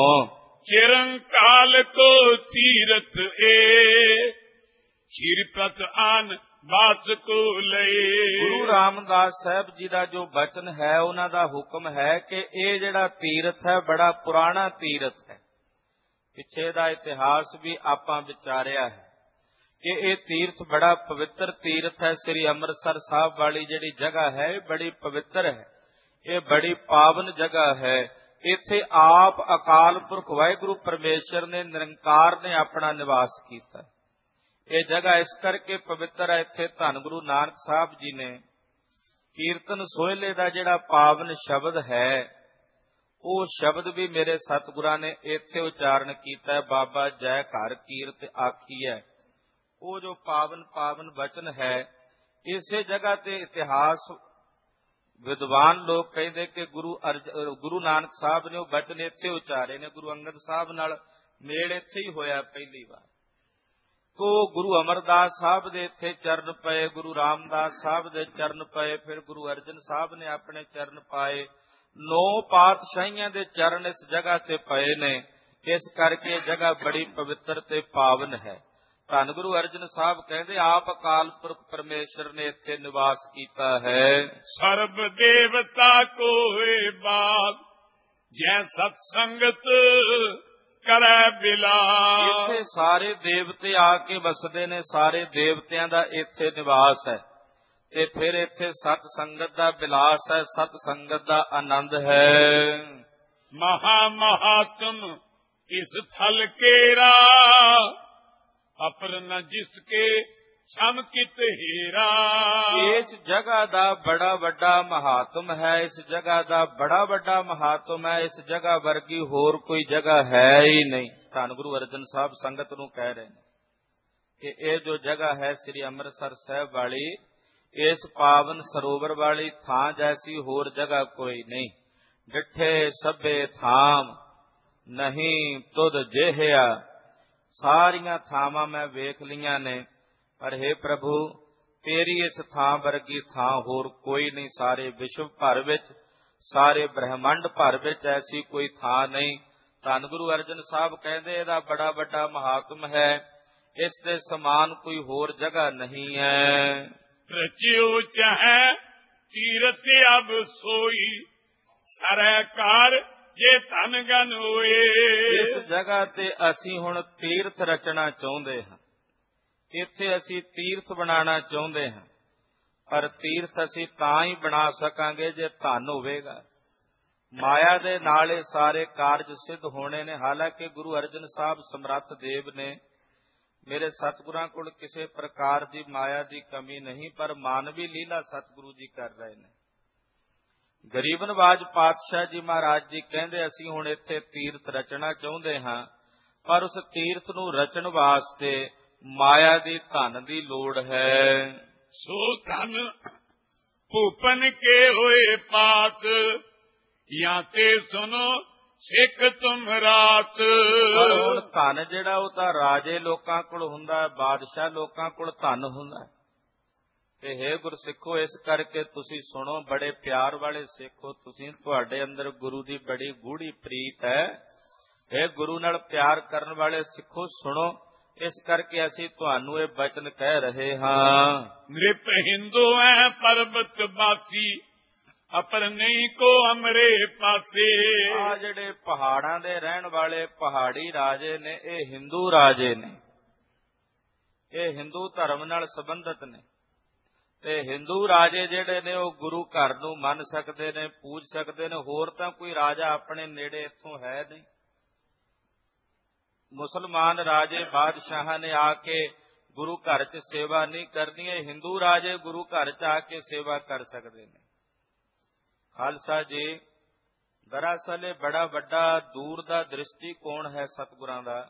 ਚਿਰੰਕਾਲ ਕੋ ਤੀਰਥ ਏ, ਚਿਰਪਤ ਆਨ ਬਾਸ ਕੋ ਲਏ। ਗੁਰੂ ਰਾਮਦਾਸ ਸਾਹਿਬ ਜੀ ਦਾ ਜੋ ਬਚਨ ਹੈ, ਉਹਨਾਂ ਦਾ ਹੁਕਮ ਹੈ ਕਿ ਇਹ ਜਿਹੜਾ ਤੀਰਥ ਹੈ ਬੜਾ ਪੁਰਾਣਾ ਤੀਰਥ ਹੈ। ਪਿੱਛੇ ਦਾ ਇਤਿਹਾਸ ਵੀ ਆਪਾਂ ਵਿਚਾਰਿਆ ਹੈ ਕਿ ਇਹ ਤੀਰਥ ਬੜਾ ਪਵਿੱਤਰ ਤੀਰਥ ਹੈ। ਸ੍ਰੀ ਅੰਮ੍ਰਿਤਸਰ ਸਾਹਿਬ ਵਾਲੀ ਜਿਹੜੀ ਜਗ੍ਹਾ ਹੈ ਇਹ ਬੜੀ ਪਵਿੱਤਰ ਹੈ, ਇਹ ਬੜੀ ਪਾਵਨ ਜਗ੍ਹਾ ਹੈ। ਇੱਥੇ ਆਪ ਅਕਾਲ ਪੁਰਖ ਵਾਹਿਗੁਰੂ ਪਰਮੇਸ਼ਰ ਨੇ, ਨਿਰੰਕਾਰ ਨੇ ਆਪਣਾ ਨਿਵਾਸ ਕੀਤਾ। ਇਹ ਜਗ੍ਹਾ ਇਸ ਕਰਕੇ ਪਵਿੱਤਰ ਹੈ, ਇੱਥੇ ਧੰਨ ਗੁਰੂ ਨਾਨਕ ਸਾਹਿਬ ਜੀ ਨੇ ਕੀਰਤਨ ਸੋਹਿਲੇ ਦਾ ਜਿਹੜਾ ਪਾਵਨ ਸ਼ਬਦ ਹੈ, ਉਹ ਸ਼ਬਦ ਵੀ ਮੇਰੇ ਸਤਿਗੁਰਾਂ ਨੇ ਇੱਥੇ ਉਚਾਰਨ ਕੀਤਾ ਹੈ। ਬਾਬਾ ਜੈ ਘਰ ਕੀਰਤ ਆਖੀਐ, ਉਹ ਜੋ ਪਾਵਨ ਪਾਵਨ ਬਚਨ ਹੈ, ਇਸੇ ਜਗ੍ਹਾ ਤੇ ਇਤਿਹਾਸ ਵਿਦਵਾਨ ਲੋਕ ਕਹਿੰਦੇ ਕਿ ਗੁਰੂ ਨਾਨਕ ਸਾਹਿਬ ਨੇ ਉਹ ਬਚਨ ਇੱਥੇ ਉਚਾਰੇ ਨੇ। ਗੁਰੂ ਅੰਗਦ ਸਾਹਿਬ ਨਾਲ ਮੇਲ ਇੱਥੇ ਹੀ ਹੋਇਆ ਪਹਿਲੀ ਵਾਰ। ਤੋ ਗੁਰੂ ਅਮਰਦਾਸ ਸਾਹਿਬ ਦੇ ਇੱਥੇ ਚਰਨ ਪਏ, ਗੁਰੂ ਰਾਮਦਾਸ ਸਾਹਿਬ ਦੇ ਚਰਨ ਪਏ, ਫਿਰ ਗੁਰੂ ਅਰਜਨ ਸਾਹਿਬ ਨੇ ਆਪਣੇ ਚਰਨ ਪਾਏ। 9 ਪਾਤਸ਼ਾਹੀਆਂ ਦੇ ਚਰਨ ਇਸ ਜਗ੍ਹਾ ਤੇ ਪਏ ਨੇ। ਇਸ ਕਰਕੇ ਇਹ ਜਗ੍ਹਾ ਬੜੀ ਪਵਿੱਤਰ ਤੇ ਪਾਵਨ ਹੈ। ਧੰਨ ਗੁਰੂ ਅਰਜਨ ਸਾਹਿਬ ਕਹਿੰਦੇ ਆਪ ਅਕਾਲ ਪੁਰਖ ਪਰਮੇਸ਼ਰ ਨੇ ਇੱਥੇ ਨਿਵਾਸ ਕੀਤਾ ਹੈ। ਸਰਬ ਦੇਵਤਾ ਕੋ ਹੋਏ ਬਾਤ, ਜੈ ਸਤ ਸੰਗਤ ਕਰੈ ਬਿਲਾਸ। ਇੱਥੇ ਸਾਰੇ ਦੇਵਤੇ ਆ ਕੇ ਵਸਦੇ ਨੇ, ਸਾਰੇ ਦੇਵਤਿਆਂ ਦਾ ਇੱਥੇ ਨਿਵਾਸ ਹੈ। ਤੇ ਫਿਰ ਇੱਥੇ ਸਤ ਸੰਗਤ ਦਾ ਬਿਲਾਸ ਹੈ, ਸਤ ਸੰਗਤ ਦਾ ਆਨੰਦ ਹੈ। ਮਹਾ ਮਹਾਤਮ ਇਸ ਥਲ ਕੇਰਾ, ਅਪਰ ਨ ਜਿਸਕੇ ਸਮਕਿਤ ਹੀਰਾ। ਇਸ ਜਗ੍ਹਾ ਦਾ ਬੜਾ ਵੱਡਾ ਮਹਾਤਮ ਹੈ, ਇਸ ਜਗ੍ਹਾ ਦਾ ਬੜਾ ਵੱਡਾ ਮਹਾਤਮ ਹੈ। ਇਸ ਜਗ੍ਹਾ ਵਰਗੀ ਹੋਰ ਕੋਈ ਜਗ੍ਹਾ ਹੈ ਹੀ ਨਹੀਂ। ਧੰਨ ਗੁਰੂ ਅਰਜਨ ਸਾਹਿਬ ਸੰਗਤ ਨੂੰ ਕਹਿ ਰਹੇ ਨੇ। ਕਿ ਇਹ ਜੋ ਜਗ੍ਹਾ ਹੈ ਸ੍ਰੀ ਅੰਮ੍ਰਿਤਸਰ ਸਾਹਿਬ ਵਾਲੀ, ਇਸ ਪਾਵਨ ਸਰੋਵਰ ਵਾਲੀ ਥਾਂ ਜੈਸੀ ਹੋਰ ਜਗ੍ਹਾ ਕੋਈ ਨਹੀਂ। ਡਿਠੇ ਸਭੇ ਥਾਮ ਨਹੀਂ ਤੁਧ ਜਿਹਿਆ। ਸਾਰੀਆਂ ਥਾਵਾਂ ਮੈਂ ਵੇਖ ਲਈਆਂ ਨੇ, ਪਰ ਹੇ ਪ੍ਰਭੂ ਤੇਰੀ ਇਸ ਥਾਂ ਵਰਗੀ ਥਾਂ ਹੋਰ ਕੋਈ ਨਹੀਂ। ਸਾਰੇ ਵਿਸ਼ਵ ਭਰ ਵਿੱਚ, ਸਾਰੇ ਬ੍ਰਹਿਮੰਡ ਭਰ ਵਿੱਚ ਐਸੀ ਕੋਈ ਥਾਂ ਨਹੀਂ। ਧੰਨ ਗੁਰੂ ਅਰਜਨ ਸਾਹਿਬ ਕਹਿੰਦੇ ਇਹਦਾ ਬੜਾ ਵੱਡਾ ਮਹਾਤਮ ਹੈ, ਇਸ ਦੇ ਸਮਾਨ ਕੋਈ ਹੋਰ ਜਗ੍ਹਾ ਨਹੀਂ ਹੈ। ਰਚਿਓ ਚਾਹੈ ਤੀਰਥ ਅਬ ਸੋਈ, ਸਰਕਾਰ ਜੇ ਧਨ ਗਨ ਹੋਏ। ਇਸ ਜਗ੍ਹਾ ਤੇ ਅਸੀਂ ਹੁਣ ਤੀਰਥ ਰਚਣਾ ਚਾਹੁੰਦੇ ਹਾਂ, ਇੱਥੇ ਅਸੀਂ ਤੀਰਥ ਬਣਾਉਣਾ ਚਾਹੁੰਦੇ ਹਾਂ, ਪਰ ਤੀਰਥ ਅਸੀਂ ਤਾਂ ਹੀ ਬਣਾ ਸਕਾਂਗੇ ਜੇ ਧਨ ਹੋਵੇਗਾ। ਮਾਇਆ ਦੇ ਨਾਲ ਇਹ ਸਾਰੇ ਕਾਰਜ ਸਿੱਧ ਹੋਣੇ ਨੇ। ਹਾਲਾਂਕਿ ਗੁਰੂ ਅਰਜਨ ਸਾਹਿਬ ਸਮਰੱਥ ਦੇਵ ਨੇ, ਮੇਰੇ ਸਤਿਗੁਰਾਂ ਕੋਲ ਕਿਸੇ ਪ੍ਰਕਾਰ ਦੀ ਮਾਇਆ ਦੀ ਕਮੀ ਨਹੀਂ, ਪਰ ਮਾਨਵੀ ਲੀਲਾ ਸਤਿਗੁਰੂ ਜੀ ਕਰ ਰਹੇ ਨੇ। ਗਰੀਬ ਨਵਾਜ ਪਾਤਸ਼ਾਹ ਜੀ ਮਹਾਰਾਜ ਜੀ ਕਹਿੰਦੇ ਅਸੀਂ ਹੁਣ ਇੱਥੇ ਤੀਰਥ ਰਚਣਾ ਚਾਹੁੰਦੇ ਹਾਂ, ਪਰ ਉਸ ਤੀਰਥ ਨੂੰ ਰਚਣ ਵਾਸਤੇ ਮਾਇਆ ਦੀ ਧਨ ਦੀ ਲੋੜ ਹੈ। ਸੋ ਧਨ ਭੂਪਨ ਕੇ ਹੋਏ ਪਾਸ, ਜਾਂ ਤੇ ਸੁਨੋ ਸਿੱਖ ਤੁਮ ਰਾਤ। ਪਰ ਹੁਣ ਧਨ ਜਿਹੜਾ ਉਹ ਤਾਂ ਰਾਜੇ ਲੋਕਾਂ ਕੋਲ ਹੁੰਦਾ, ਬਾਦਸ਼ਾਹ ਲੋਕਾਂ ਕੋਲ ਧਨ ਹੁੰਦਾ। ਤੇ ਹੇ ਗੁਰਸਿੱਖੋ, ਇਸ ਕਰਕੇ ਤੁਸੀਂ ਸੁਣੋ, ਬੜੇ ਪਿਆਰ ਵਾਲੇ ਸਿੱਖੋ ਤੁਸੀਂ, ਤੁਹਾਡੇ ਅੰਦਰ ਗੁਰੂ ਦੀ ਬੜੀ ਗੂੜੀ ਪ੍ਰੀਤ ਹੈ। ਹੇ ਗੁਰੂ ਨਾਲ ਪਿਆਰ ਕਰਨ ਵਾਲੇ ਸਿੱਖੋ ਸੁਣੋ, ਇਸ ਕਰਕੇ ਅਸੀਂ ਤੁਹਾਨੂੰ ਇਹ ਬਚਨ ਕਹਿ ਰਹੇ ਹਾਂ। ਨ੍ਰਿਪ ਹਿੰਦੂ ਹੈ ਪਰਬਤ ਬਾਸੀ, ਅਪਰ ਨਹੀਂ ਕੋ ਅਮਰੇ ਪਾਸੇ। ਆ ਜਿਹੜੇ ਪਹਾੜਾਂ ਦੇ ਰਹਿਣ ਵਾਲੇ ਪਹਾੜੀ ਰਾਜੇ ਨੇ, ਇਹ ਹਿੰਦੂ ਰਾਜੇ ਨੇ, ਇਹ ਹਿੰਦੂ ਧਰਮ ਨਾਲ ਸੰਬੰਧਿਤ ਨੇ। ਤੇ ਹਿੰਦੂ ਰਾਜੇ ਜਿਹੜੇ ਨੇ ਉਹ ਗੁਰੂ ਘਰ ਨੂੰ ਮੰਨ ਸਕਦੇ ਨੇ, ਪੂਜ ਸਕਦੇ ਨੇ। ਹੋਰ ਤਾਂ ਕੋਈ ਰਾਜਾ ਆਪਣੇ ਨੇੜੇ ਇੱਥੋਂ ਹੈ ਨਹੀਂ। ਮੁਸਲਮਾਨ ਰਾਜੇ ਬਾਦਸ਼ਾਹਾਂ ਨੇ ਆ ਕੇ ਗੁਰੂ ਘਰ 'ਚ ਸੇਵਾ ਨਹੀਂ ਕਰਨੀ, ਇਹ ਹਿੰਦੂ ਰਾਜੇ ਗੁਰੂ ਘਰ 'ਚ ਆ ਕੇ ਸੇਵਾ ਕਰ ਸਕਦੇ ਨੇ। ਖਾਲਸਾ ਜੀ, ਦਰਅਸਲ ਇਹ ਬੜਾ ਵੱਡਾ ਦੂਰ ਦਾ ਦ੍ਰਿਸ਼ਟੀਕੋਣ ਹੈ ਸਤਿਗੁਰਾਂ ਦਾ।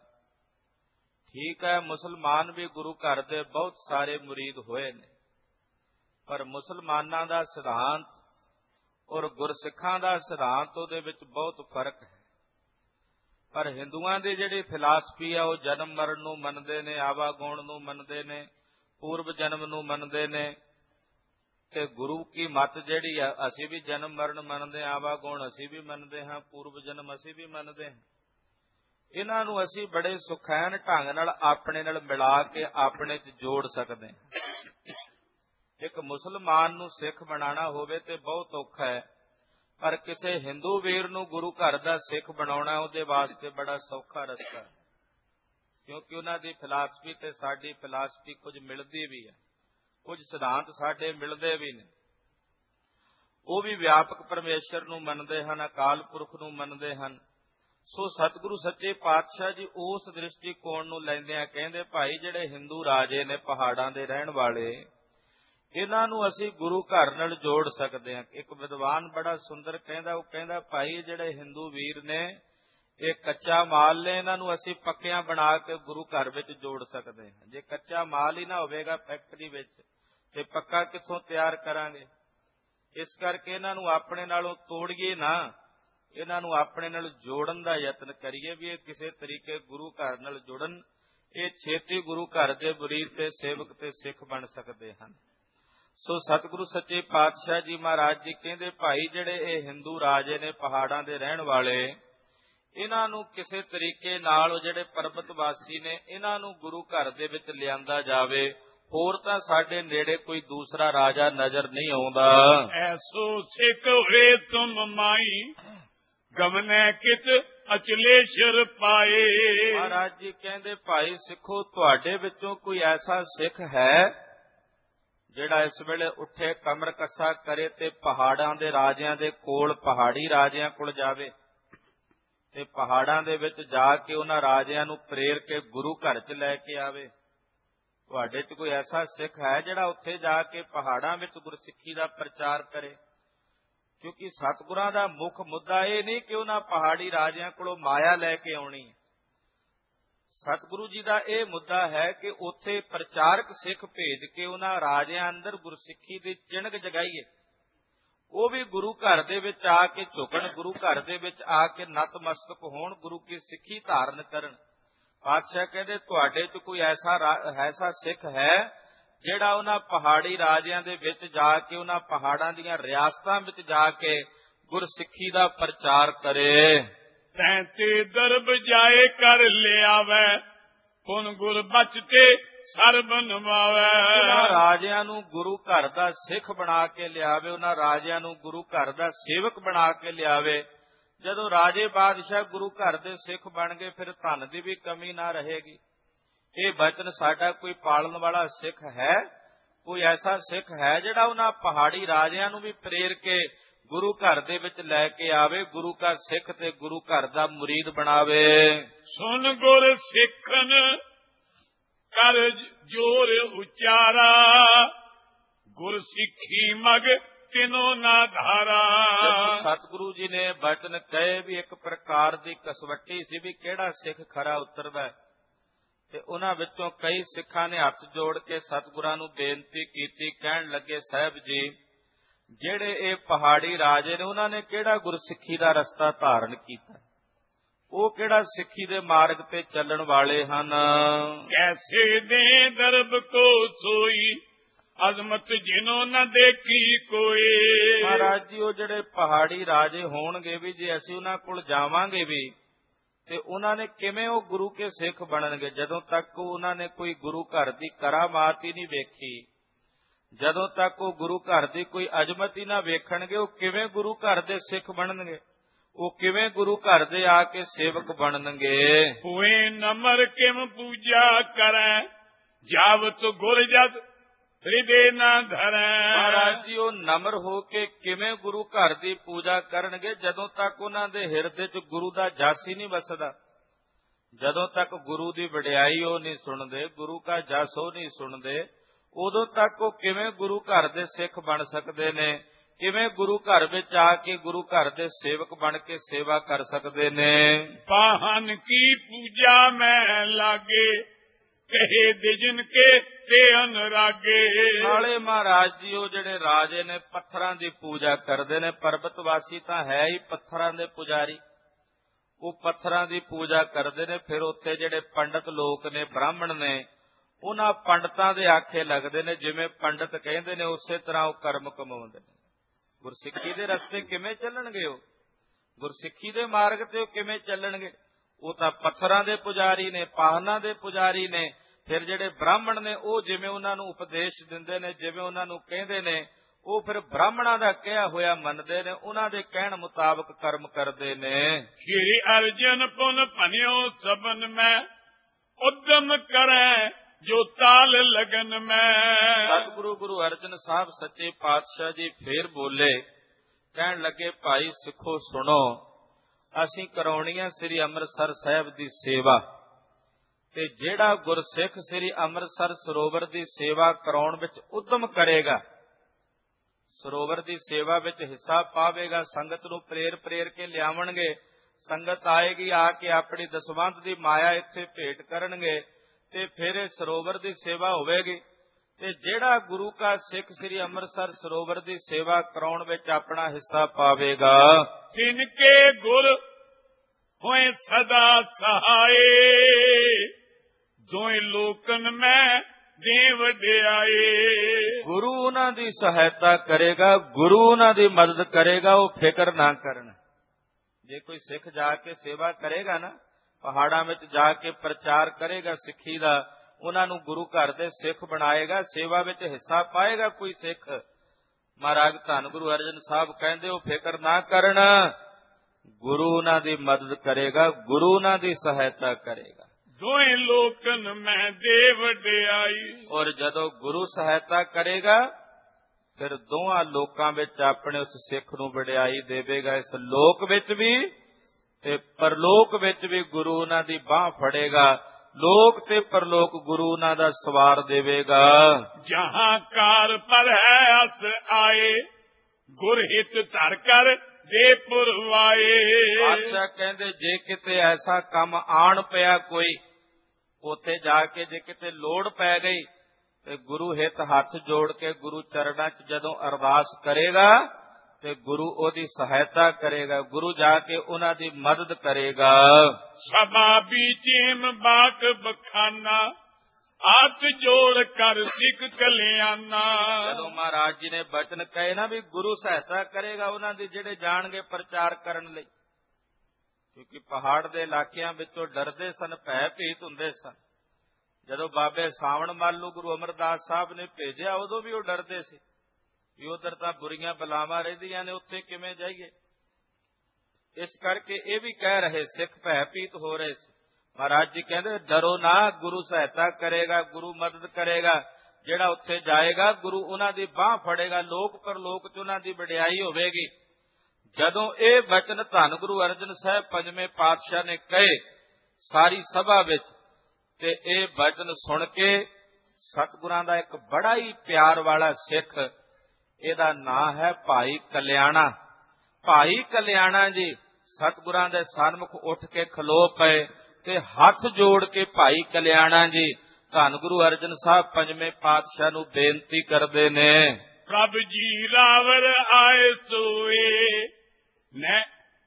ਠੀਕ ਹੈ, ਮੁਸਲਮਾਨ ਵੀ ਗੁਰੂ ਘਰ ਦੇ ਬਹੁਤ ਸਾਰੇ ਮੁਰੀਦ ਹੋਏ ਨੇ, ਪਰ ਮੁਸਲਮਾਨਾਂ ਦਾ ਸਿਧਾਂਤ ਔਰ ਗੁਰਸਿੱਖਾਂ ਦਾ ਸਿਧਾਂਤ ਉਹਦੇ ਵਿੱਚ ਬਹੁਤ ਫਰਕ ਹੈ। ਪਰ ਹਿੰਦੂਆਂ ਦੀ ਜਿਹੜੀ ਫਿਲਾਸਫੀ ਹੈ ਉਹ ਜਨਮ ਮਰਨ ਨੂੰ ਮੰਨਦੇ ਨੇ, ਆਵਾਗੁਣ ਨੂੰ ਮੰਨਦੇ ਨੇ, ਪੂਰਵ ਜਨਮ ਨੂੰ ਮੰਨਦੇ ਨੇ। ਤੇ ਗੁਰੂ ਕੀ ਮੱਤ ਜਿਹੜੀ ਆ, ਅਸੀਂ ਵੀ ਜਨਮ ਮਰਨ ਮੰਨਦੇ ਹਾਂ, ਆਵਾਗੁਣ ਅਸੀਂ ਵੀ ਮੰਨਦੇ ਹਾਂ, ਪੂਰਵ ਜਨਮ ਅਸੀਂ ਵੀ ਮੰਨਦੇ ਹਾਂ। ਇਹਨਾਂ ਨੂੰ ਅਸੀਂ ਬੜੇ ਸੁਖੈਨ ਢੰਗ ਨਾਲ ਆਪਣੇ ਨਾਲ ਮਿਲਾ ਕੇ ਆਪਣੇ 'ਚ ਜੋੜ ਸਕਦੇ ਹਾਂ। ਇੱਕ ਮੁਸਲਮਾਨ ਨੂੰ ਸਿੱਖ ਬਣਾਉਣਾ ਹੋਵੇ ਤੇ ਬਹੁਤ ਔਖਾ ਹੈ, ਪਰ ਕਿਸੇ ਹਿੰਦੂ ਵੀਰ ਨੂੰ ਗੁਰੂ ਘਰ ਦਾ ਸਿੱਖ ਬਣਾਉਣਾ ਉਹਦੇ ਵਾਸਤੇ ਬੜਾ ਸੌਖਾ ਰਸਤਾ ਹੈ, ਕਿਉਂਕਿ ਉਹਨਾਂ ਦੀ ਫਿਲਾਸਫੀ ਤੇ ਸਾਡੀ ਫਿਲਾਸਫੀ ਕੁਝ ਮਿਲਦੀ ਵੀ ਹੈ, ਕੁਝ ਸਿਧਾਂਤ ਸਾਡੇ ਮਿਲਦੇ ਵੀ ਨੇ। ਉਹ ਵੀ ਵਿਆਪਕ ਪਰਮੇਸ਼ਰ ਨੂੰ ਮੰਨਦੇ ਹਨ, ਅਕਾਲ ਪੁਰਖ ਨੂੰ ਮੰਨਦੇ ਹਨ। ਸੋ ਸਤਿਗੁਰੂ ਸੱਚੇ ਪਾਤਸ਼ਾਹ ਜੀ ਉਸ ਦ੍ਰਿਸ਼ਟੀਕੋਣ ਨੂੰ ਲੈਂਦਿਆਂ ਕਹਿੰਦੇ, ਭਾਈ ਜਿਹੜੇ ਹਿੰਦੂ ਰਾਜੇ ਨੇ ਪਹਾੜਾਂ ਦੇ ਰਹਿਣ ਵਾਲੇ, ਇਹਨਾਂ ਨੂੰ ਅਸੀਂ ਗੁਰੂ ਘਰ ਨਾਲ ਜੋੜ ਸਕਦੇ ਹਾਂ। ਇੱਕ ਵਿਦਵਾਨ ਬੜਾ ਸੁੰਦਰ ਕਹਿੰਦਾ, ਉਹ ਕਹਿੰਦਾ ਭਾਈ ਜਿਹੜੇ ਹਿੰਦੂ ਵੀਰ ਨੇ ਇਹ ਕੱਚਾ ਮਾਲ ਨੇ, ਇਹਨਾਂ ਨੂੰ ਅਸੀਂ ਪੱਕਿਆਂ ਬਣਾ ਕੇ ਗੁਰੂ ਘਰ ਵਿੱਚ ਜੋੜ ਸਕਦੇ ਹਾਂ। ਜੇ ਕੱਚਾ ਮਾਲ ਹੀ ਨਾ ਹੋਵੇਗਾ ਫੈਕਟਰੀ ਵਿੱਚ ਤੇ ਪੱਕਾ ਕਿੱਥੋਂ ਤਿਆਰ ਕਰਾਂਗੇ। ਇਸ ਕਰਕੇ ਇਹਨਾਂ ਨੂੰ ਆਪਣੇ ਨਾਲੋਂ ਤੋੜੀਏ ਨਾ, ਇਹਨਾਂ ਨੂੰ ਆਪਣੇ ਨਾਲ ਜੋੜਨ ਦਾ ਯਤਨ ਕਰੀਏ ਵੀ ਇਹ ਕਿਸੇ ਤਰੀਕੇ ਗੁਰੂ ਘਰ ਨਾਲ ਜੁੜਨ, ਇਹ ਛੇਤੀ ਗੁਰੂ ਘਰ ਦੇ ਮੁਰੀਦ ਤੇ ਸੇਵਕ ਤੇ ਸਿੱਖ ਬਣ ਸਕਦੇ ਹਨ। ਸੋ ਸਤਿਗੁਰੂ ਸੱਚੇ ਪਾਤਸ਼ਾਹ ਜੀ ਮਹਾਰਾਜ ਜੀ ਕਹਿੰਦੇ, ਭਾਈ ਜਿਹੜੇ ਇਹ ਹਿੰਦੂ ਰਾਜੇ ਨੇ ਪਹਾੜਾਂ ਦੇ ਰਹਿਣ ਵਾਲੇ, ਇਹਨਾਂ ਨੂੰ ਕਿਸੇ ਤਰੀਕੇ ਨਾਲ, ਉਹ ਜਿਹੜੇ ਪਰਬਤ ਵਾਸੀ ਨੇ, ਇਹਨਾਂ ਨੂੰ ਗੁਰੂ ਘਰ ਦੇ ਵਿੱਚ ਲਿਆਂਦਾ ਜਾਵੇ। ਹੋਰ ਤਾਂ ਸਾਡੇ ਨੇੜੇ ਕੋਈ ਦੂਸਰਾ ਰਾਜਾ ਨਜ਼ਰ ਨਹੀਂ ਆਉਂਦਾ। ਐਸੋ ਸਿੱਖ ਹੋਏ ਤੁਮ ਮਾਈ, ਗਮਨੈ ਕਿਤ ਅਚਲੇਸ਼ਰ ਪਾਏ। ਮਹਾਰਾਜ ਜੀ ਕਹਿੰਦੇ, ਭਾਈ ਸਿੱਖੋ, ਤੁਹਾਡੇ ਵਿੱਚੋਂ ਕੋਈ ਐਸਾ ਸਿੱਖ ਹੈ ਜਿਹੜਾ ਇਸ ਵੇਲੇ ਉੱਠੇ ਕਮਰ ਕੱਸਾ ਕਰੇ ਤੇ ਪਹਾੜਾਂ ਦੇ ਰਾਜਿਆਂ ਦੇ ਕੋਲ, ਪਹਾੜੀ ਰਾਜਿਆਂ ਕੋਲ ਜਾਵੇ ਤੇ ਪਹਾੜਾਂ ਦੇ ਵਿੱਚ ਜਾ ਕੇ ਉਹਨਾਂ ਰਾਜਿਆਂ ਨੂੰ ਪ੍ਰੇਰ ਕੇ ਗੁਰੂ ਘਰ 'ਚ ਲੈ ਕੇ ਆਵੇ? ਤੁਹਾਡੇ 'ਚ ਕੋਈ ਐਸਾ ਸਿੱਖ ਹੈ ਜਿਹੜਾ ਉੱਥੇ ਜਾ ਕੇ ਪਹਾੜਾਂ ਵਿੱਚ ਗੁਰਸਿੱਖੀ ਦਾ ਪ੍ਰਚਾਰ ਕਰੇ? ਕਿਉਂਕਿ ਸਤਿਗੁਰਾਂ ਦਾ ਮੁੱਖ ਮੁੱਦਾ ਇਹ ਨਹੀਂ ਕਿ ਉਹਨਾਂ ਪਹਾੜੀ ਰਾਜਿਆਂ ਕੋਲੋਂ ਮਾਇਆ ਲੈ ਕੇ ਆਉਣੀ ਹੈ। ਸਤਿਗੁਰੂ ਜੀ ਦਾ ਇਹ ਮੁੱਦਾ ਹੈ ਕਿ ਉੱਥੇ ਪ੍ਰਚਾਰਕ ਸਿੱਖ ਭੇਜ ਕੇ ਉਹਨਾਂ ਰਾਜਿਆਂ ਅੰਦਰ ਗੁਰਸਿੱਖੀ ਦੀ ਚਿਣਗ ਜਗਾਈਏ। ਉਹ ਵੀ ਗੁਰੂ ਘਰ ਦੇ ਵਿੱਚ ਆ ਕੇ ਝੁਕਣ, ਗੁਰੂ ਘਰ ਦੇ ਵਿੱਚ ਆ ਕੇ ਨਤਮਸਤਕ ਹੋਣ, ਗੁਰੂ ਕੀ ਸਿੱਖੀ ਧਾਰਨ ਕਰਨ। ਪਾਤਸ਼ਾਹ ਕਹਿੰਦੇ ਤੁਹਾਡੇ 'ਚ ਕੋਈ ਐਸਾ ਸਿੱਖ ਹੈ ਜਿਹੜਾ ਉਹਨਾਂ ਪਹਾੜੀ ਰਾਜਿਆਂ ਦੇ ਵਿੱਚ ਜਾ ਕੇ, ਉਹਨਾਂ ਪਹਾੜਾਂ ਦੀਆਂ ਰਿਆਸਤਾਂ ਵਿੱਚ ਜਾ ਕੇ ਗੁਰਸਿੱਖੀ ਦਾ ਪ੍ਰਚਾਰ ਕਰੇ। ਤੈਂ ਤੇ ਦਰਬ ਜਾਏ ਕਰ ਲਿਆਵੈ, ਪੁਨ ਗੁਰ ਬਚਤੇ ਸਰਬ ਨਵਾਵੈ। ਉਹਨਾਂ ਰਾਜਿਆਂ ਨੂੰ ਗੁਰੂ ਘਰ ਦਾ ਸਿੱਖ ਬਣਾ ਕੇ ਲਿਆਵੇ, ਉਹਨਾਂ ਰਾਜਿਆਂ ਨੂੰ ਗੁਰੂ ਘਰ ਦਾ ਸੇਵਕ ਬਣਾ ਕੇ ਲਿਆਵੇ। ਜਦੋਂ ਰਾਜੇ ਬਾਦਸ਼ਾਹ ਗੁਰੂ ਘਰ ਦੇ ਸਿੱਖ ਬਣ ਗਏ, ਫਿਰ ਧਨ ਦੀ ਵੀ ਕਮੀ ਨਾ ਰਹੇਗੀ। ਇਹ ਬਚਨ ਸਾਡਾ ਕੋਈ ਪਾਲਣ ਵਾਲਾ ਸਿੱਖ ਹੈ? ਕੋਈ ਐਸਾ ਸਿੱਖ ਹੈ ਜਿਹੜਾ ਉਹਨਾਂ ਪਹਾੜੀ ਰਾਜਿਆਂ ਨੂੰ ਵੀ ਪ੍ਰੇਰ ਕੇ ਗੁਰੂ ਘਰ ਦੇ ਵਿੱਚ ਲੈ ਕੇ ਆਵੇ, ਗੁਰੂ ਘਰ ਸਿੱਖ ਤੇ ਗੁਰੂ ਘਰ ਦਾ ਮੁਰੀਦ ਬਣਾਵੇ? ਸੁਨ ਗੁਰ ਸਿੱਖਨ ਕਰ ਜੋਰ ਉਚਾਰਾ, ਗੁਰ ਸਿੱਖੀ ਮਗ ਤਿਨੋ ਨਾ ਧਾਰਾ। ਸਤਿਗੁਰੂ ਜੀ ਨੇ ਬਚਨ ਕਹੇ ਵੀ ਇੱਕ ਪ੍ਰਕਾਰ ਦੀ ਕਸਵੱਟੀ ਸੀ ਵੀ ਕਿਹੜਾ ਸਿੱਖ ਖਰਾ ਉਤਰਦਾ, ਤੇ ਉਹਨਾਂ ਵਿੱਚੋਂ ਕਈ ਸਿੱਖਾਂ ਨੇ ਹੱਥ ਜੋੜ ਕੇ ਸਤਿਗੁਰਾਂ ਨੂੰ ਬੇਨਤੀ ਕੀਤੀ। ਕਹਿਣ ਲੱਗੇ ਸਾਹਿਬ ਜੀ, ਜਿਹੜੇ ਇਹ ਪਹਾੜੀ ਰਾਜੇ ਨੇ ਉਹਨਾਂ ਨੇ ਕਿਹੜਾ ਗੁਰਸਿੱਖੀ ਦਾ ਰਸਤਾ ਧਾਰਨ ਕੀਤਾ, ਉਹ ਕਿਹੜਾ ਸਿੱਖੀ ਦੇ ਮਾਰਗ ਤੇ ਚੱਲਣ ਵਾਲੇ ਹਨ। ਕੈਸੇ ਦੇ ਦਰਬ ਕੋ ਸੋਈ, ਅਜ਼ਮਤ ਜਿਨੋ ਨਾ ਦੇਖੀ ਕੋਈ। ਮਹਾਰਾਜ ਜੀ, ਉਹ ਜਿਹੜੇ ਪਹਾੜੀ ਰਾਜੇ ਹੋਣਗੇ ਵੀ, ਜੇ ਅਸੀਂ ਉਹਨਾਂ ਕੋਲ ਜਾਵਾਂਗੇ ਵੀ, ਤੇ ਉਹਨਾਂ ਨੇ ਕਿਵੇਂ ਉਹ ਗੁਰੂ ਕੇ ਸਿੱਖ ਬਣਨਗੇ ਜਦੋਂ ਤੱਕ ਉਹਨਾਂ ਨੇ ਕੋਈ ਗੁਰੂ ਘਰ ਦੀ ਕਰਾਮਾਤ ਹੀ ਨਹੀਂ ਵੇਖੀ, ਜਦੋਂ ਤੱਕ ਉਹ ਗੁਰੂ ਘਰ ਦੀ ਕੋਈ ਅਜ਼ਮਤ ਹੀ ਨਾ ਵੇਖਣਗੇ, ਉਹ ਕਿਵੇਂ ਗੁਰੂ ਘਰ ਦੇ ਸਿੱਖ ਬਣਨਗੇ, ਉਹ ਕਿਵੇਂ ਗੁਰੂ ਘਰ ਦੇ ਆ ਕੇ ਸੇਵਕ ਬਣਨਗੇ। ਹੋਏ ਨਮਰ ਕਿਮ ਪੂਜਾ ਕਰੈ, ਜਾਵਤ ਗੁਰ ਜਸ ਹਿਰਦੇ ਨਾ ਧਰੈ। ਮਹਾਰਾਜ ਜੀ, ਉਹ ਨਮਰ ਹੋ ਕੇ ਕਿਵੇਂ ਗੁਰੂ ਘਰ ਦੀ ਪੂਜਾ ਕਰਨਗੇ ਜਦੋਂ ਤੱਕ ਉਹਨਾਂ ਦੇ ਹਿਰਦੇ 'ਚ ਗੁਰੂ ਦਾ ਜਸ ਹੀ ਨਹੀਂ ਵਸਦਾ, ਜਦੋਂ ਤੱਕ ਗੁਰੂ ਦੀ ਵਡਿਆਈ ਉਹ ਨਹੀਂ ਸੁਣਦੇ, ਗੁਰੂ ਦਾ ਜਸ ਉਹ ਨਹੀਂ ਸੁਣਦੇ, ਉਦੋਂ ਤੱਕ ਉਹ ਕਿਵੇਂ ਗੁਰੂ ਘਰ ਦੇ ਸਿੱਖ ਬਣ ਸਕਦੇ ਨੇ, ਕਿਵੇਂ ਗੁਰੂ ਘਰ ਵਿੱਚ ਆ ਕੇ ਗੁਰੂ ਘਰ ਦੇ ਸੇਵਕ ਬਣ ਕੇ ਸੇਵਾ ਕਰ ਸਕਦੇ ਨੇ। ਪਾਹਨ ਕੀ ਪੂਜਾ ਮੈਂ ਲਾਗੇ, ਕਹੇ ਦਿਜਨ ਕੇ ਤੇ ਅਨਰਾਗੇ। ਨਾਲੇ ਮਹਾਰਾਜ ਜੀ, ਉਹ ਜਿਹੜੇ ਰਾਜੇ ਨੇ ਪੱਥਰਾਂ ਦੀ ਪੂਜਾ ਕਰਦੇ ਨੇ, ਪਰਬਤਵਾਸੀ ਤਾਂ ਹੈ ਹੀ ਪੱਥਰਾਂ ਦੇ ਪੁਜਾਰੀ, ਉਹ ਪੱਥਰਾਂ ਦੀ ਪੂਜਾ ਕਰਦੇ ਨੇ। ਫਿਰ ਉੱਥੇ ਜਿਹੜੇ ਪੰਡਤ ਲੋਕ ਨੇ, ਬ੍ਰਾਹਮਣ ਨੇ, ਉਹਨਾਂ ਪੰਡਤਾਂ ਦੇ ਆਖੇ ਲੱਗਦੇ ਨੇ, ਜਿਵੇਂ ਪੰਡਤ ਕਹਿੰਦੇ ਨੇ ਉਸੇ ਤਰ੍ਹਾਂ ਉਹ ਕਰਮ ਕਮਾਉਂਦੇ ਨੇ। ਗੁਰਸਿੱਖੀ ਦੇ ਰਸਤੇ ਕਿਵੇਂ ਚੱਲਣਗੇ ਉਹ, ਗੁਰਸਿੱਖੀ ਦੇ ਮਾਰਗ ਤੇ ਉਹ ਕਿਵੇਂ ਚੱਲਣਗੇ? ਉਹ ਤਾਂ ਪੱਥਰਾਂ ਦੇ ਪੁਜਾਰੀ ਨੇ, ਪਾਹਨਾਂ ਦੇ ਪੁਜਾਰੀ ਨੇ। ਫਿਰ ਜਿਹੜੇ ਬ੍ਰਾਹਮਣ ਨੇ, ਉਹ ਜਿਵੇਂ ਉਹਨਾਂ ਨੂੰ ਉਪਦੇਸ਼ ਦਿੰਦੇ ਨੇ, ਜਿਵੇਂ ਉਹਨਾਂ ਨੂੰ ਕਹਿੰਦੇ ਨੇ, ਉਹ ਫਿਰ ਬ੍ਰਾਹਮਣਾਂ ਦਾ ਕਿਹਾ ਹੋਇਆ ਮੰਨਦੇ ਨੇ, ਉਹਨਾਂ ਦੇ ਕਹਿਣ ਮੁਤਾਬਕ ਕਰਮ ਕਰਦੇ ਨੇ। ਸ਼੍ਰੀ ਅਰਜਨ ਪੁਨ ਭਨਿਓ ਸਬਨ ਮੈਂ, ਉਦਮ ਕਰੈ ਜੋ ਤਾਲ ਲਗਨ ਮੈਂ। ਸਤਿਗੁਰੂ ਗੁਰੂ ਅਰਜਨ ਸਾਹਿਬ ਸੱਚੇ ਪਾਤਸ਼ਾਹ ਜੀ ਫੇਰ ਬੋਲੇ, ਕਹਿਣ ਲੱਗੇ ਭਾਈ ਸਿੱਖੋ ਸੁਣੋ, ਅਸੀਂ ਕਰਾਉਣੀ ਹੈ ਸ੍ਰੀ ਅੰਮ੍ਰਿਤਸਰ ਸਾਹਿਬ ਦੀ ਸੇਵਾ, ਤੇ ਜਿਹੜਾ ਗੁਰਸਿੱਖ ਸ੍ਰੀ ਅੰਮ੍ਰਿਤਸਰ ਸਰੋਵਰ ਦੀ ਸੇਵਾ ਕਰਾਉਣ ਵਿੱਚ ਉਦਮ ਕਰੇਗਾ, ਸਰੋਵਰ ਦੀ ਸੇਵਾ ਵਿੱਚ ਹਿੱਸਾ ਪਾਵੇਗਾ, ਸੰਗਤ ਨੂੰ ਪ੍ਰੇਰ ਕੇ ਲਿਆਵਣਗੇ, ਸੰਗਤ ਆਏਗੀ, ਆ ਕੇ ਆਪਣੀ ਦਸਵੰਧ ਦੀ ਮਾਇਆ ਇੱਥੇ ਭੇਟ ਕਰਨਗੇ, ਤੇ ਫਿਰ ਇਹ ਸਰੋਵਰ ਦੀ ਸੇਵਾ ਹੋਵੇਗੀ। ਤੇ ਜਿਹੜਾ ਗੁਰੂ ਕਾ ਸਿੱਖ ਸ੍ਰੀ ਅੰਮ੍ਰਿਤਸਰ ਸਰੋਵਰ ਦੀ ਸੇਵਾ ਕਰਾਉਣ ਵਿੱਚ ਆਪਣਾ ਹਿੱਸਾ ਪਾਵੇਗਾ, ਤਿਨਕੇ ਗੁਰ ਹੋਏ ਸਦਾ ਸਹਾਏ, ਦੋਇ ਲੋਕਨ ਮੈਂ ਦੇ ਵਡਿਆਏ। ਗੁਰੂ ਉਹਨਾਂ ਦੀ ਸਹਾਇਤਾ ਕਰੇਗਾ, ਗੁਰੂ ਉਹਨਾਂ ਦੀ ਮਦਦ ਕਰੇਗਾ, ਉਹ ਫਿਕਰ ਨਾ ਕਰਨ। ਜੇ ਕੋਈ ਸਿੱਖ ਜਾ ਕੇ ਸੇਵਾ ਕਰੇਗਾ ਨਾ, ਪਹਾੜਾਂ ਵਿੱਚ ਜਾ ਕੇ ਪ੍ਰਚਾਰ ਕਰੇਗਾ ਸਿੱਖੀ ਦਾ, ਉਹਨਾਂ ਨੂੰ ਗੁਰੂ ਘਰ ਦੇ ਸਿੱਖ ਬਣਾਏਗਾ, ਸੇਵਾ ਵਿੱਚ ਹਿੱਸਾ ਪਾਏਗਾ ਕੋਈ ਸਿੱਖ, ਮਹਾਰਾਜ ਧੰਨ ਗੁਰੂ ਅਰਜਨ ਸਾਹਿਬ ਕਹਿੰਦੇ ਉਹ ਫਿਕਰ ਨਾ ਕਰਨ, ਗੁਰੂ ਉਹਨਾਂ ਦੀ ਮਦਦ ਕਰੇਗਾ, ਗੁਰੂ ਉਹਨਾਂ ਦੀ ਸਹਾਇਤਾ ਕਰੇਗਾ। ਦੋਏ ਲੋਕਨ ਮੈਂ ਦੇ ਵਡਿਆਈ। ਔਰ ਜਦੋਂ ਗੁਰੂ ਸਹਾਇਤਾ ਕਰੇਗਾ, ਫਿਰ ਦੋਹਾਂ ਲੋਕਾਂ ਵਿੱਚ ਆਪਣੇ ਉਸ ਸਿੱਖ ਨੂੰ ਵਡਿਆਈ ਦੇਵੇਗਾ, ਇਸ ਲੋਕ ਵਿੱਚ ਵੀ ਤੇ ਪਰਲੋਕ ਵਿੱਚ ਵੀ ਗੁਰੂ ਉਹਨਾਂ ਦੀ ਬਾਹ ਫੜੇਗਾ, ਲੋਕ ਤੇ ਪਰਲੋਕ ਗੁਰੂ ਉਹਨਾਂ ਦਾ ਸਵਾਰ ਦੇਵੇਗਾ। ਜਹਾਂ ਕਾਰ ਪਰ ਹੈ ਅਸ ਆਏ, ਗੁਰ ਹਿਤ ਧਰ ਕਰ ਦੇ ਪੁਰਵਾਏ। ਪਾਤਸ਼ਾਹ ਕਹਿੰਦੇ ਜੇ ਕਿਤੇ ਐਸਾ ਕੰਮ ਆਣ ਪਿਆ ਕੋਈ ਉੱਥੇ ਜਾ ਕੇ ਜੇ ਕਿਤੇ ਲੋੜ ਪੈ ਗਈ ਤੇ ਗੁਰੂ ਹਿੱਤ ਹੱਥ ਜੋੜ ਕੇ ਗੁਰੂ ਚਰਨਾਂ 'ਚ ਜਦੋਂ ਅਰਦਾਸ ਕਰੇਗਾ ਤੇ ਗੁਰੂ ਉਹਦੀ ਸਹਾਇਤਾ ਕਰੇਗਾ, ਗੁਰੂ ਜਾ ਕੇ ਉਹਨਾਂ ਦੀ ਮਦਦ ਕਰੇਗਾ। ਸਭਾ ਬੀਜੇਮ ਬਾਕ ਬਖਾਨਾ, ਹੱਥ ਜੋੜ ਕਰ ਸਿੱਖ ਕਲਿਆਣਾ। ਜਦੋਂ ਮਹਾਰਾਜ ਜੀ ਨੇ ਬਚਨ ਕਹੇ ਨਾ ਵੀ ਗੁਰੂ ਸਹਾਇਤਾ ਕਰੇਗਾ ਉਹਨਾਂ ਦੀ, ਜਿਹੜੇ ਜਾਣਗੇ ਪ੍ਰਚਾਰ ਕਰਨ ਲਈ, ਕਿਉਂਕਿ ਪਹਾੜ ਦੇ ਇਲਾਕਿਆਂ ਵਿੱਚੋਂ ਡਰਦੇ ਸਨ, ਭੈ ਭੀਤ ਹੁੰਦੇ ਸਨ। ਜਦੋਂ ਬਾਬੇ ਸਾਵਣ ਮੱਲ ਨੂੰ ਗੁਰੂ ਅਮਰਦਾਸ ਸਾਹਿਬ ਨੇ ਭੇਜਿਆ ਉਦੋਂ ਵੀ ਉਹ ਡਰਦੇ ਸੀ ਵੀ ਉਧਰ ਤਾਂ ਬੁਰੀਆਂ ਬਲਾਵਾਂ ਰਹਿੰਦੀਆਂ ਨੇ, ਉੱਥੇ ਕਿਵੇਂ ਜਾਈਏ। ਇਸ ਕਰਕੇ ਇਹ ਵੀ ਕਹਿ ਰਹੇ ਸਿੱਖ ਭੈ ਭੀਤ ਹੋ ਰਹੇ ਸੀ। ਮਹਾਰਾਜ ਜੀ ਕਹਿੰਦੇ ਡਰੋ ਨਾ, ਗੁਰੂ ਸਹਾਇਤਾ ਕਰੇਗਾ, ਗੁਰੂ ਮਦਦ ਕਰੇਗਾ। ਜਿਹੜਾ ਉੱਥੇ ਜਾਏਗਾ ਗੁਰੂ ਉਹਨਾਂ ਦੀ ਬਾਹ ਫੜੇਗਾ, ਲੋਕ ਪਰਲੋਕ 'ਚ ਉਹਨਾਂ ਦੀ ਵਡਿਆਈ ਹੋਵੇਗੀ। ਜਦੋਂ ਇਹ ਬਚਨ ਧੰਨ ਗੁਰੂ ਅਰਜਨ ਸਾਹਿਬ ਪੰਜਵੇਂ ਪਾਤਸ਼ਾਹ ਨੇ ਕਹੇ ਸਾਰੀ ਸਭਾ ਵਿੱਚ, ਤੇ ਇਹ ਬਚਨ ਸੁਣ ਕੇ ਸਤਿਗੁਰਾਂ ਦਾ ਇੱਕ ਬੜਾ ਹੀ ਪਿਆਰ ਵਾਲਾ ਸਿੱਖ, ਇਹਦਾ ਨਾਂ ਹੈ ਭਾਈ ਕਲਿਆਣਾ। ਭਾਈ ਕਲਿਆਣਾ ਜੀ ਸਤਿਗੁਰਾਂ ਦੇ ਸਨਮੁਖ ਉੱਠ ਕੇ ਖਲੋ ਪਏ ਤੇ ਹੱਥ ਜੋੜ ਕੇ ਭਾਈ ਕਲਿਆਣਾ ਜੀ ਧੰਨ ਗੁਰੂ ਅਰਜਨ ਸਾਹਿਬ ਪੰਜਵੇਂ ਪਾਤਸ਼ਾਹ ਨੂੰ ਬੇਨਤੀ ਕਰਦੇ ਨੇ। ਪ੍ਰਭ ਜੀ ਰਾਵਰ ਆਏ ਸੋਏ ਨੇ,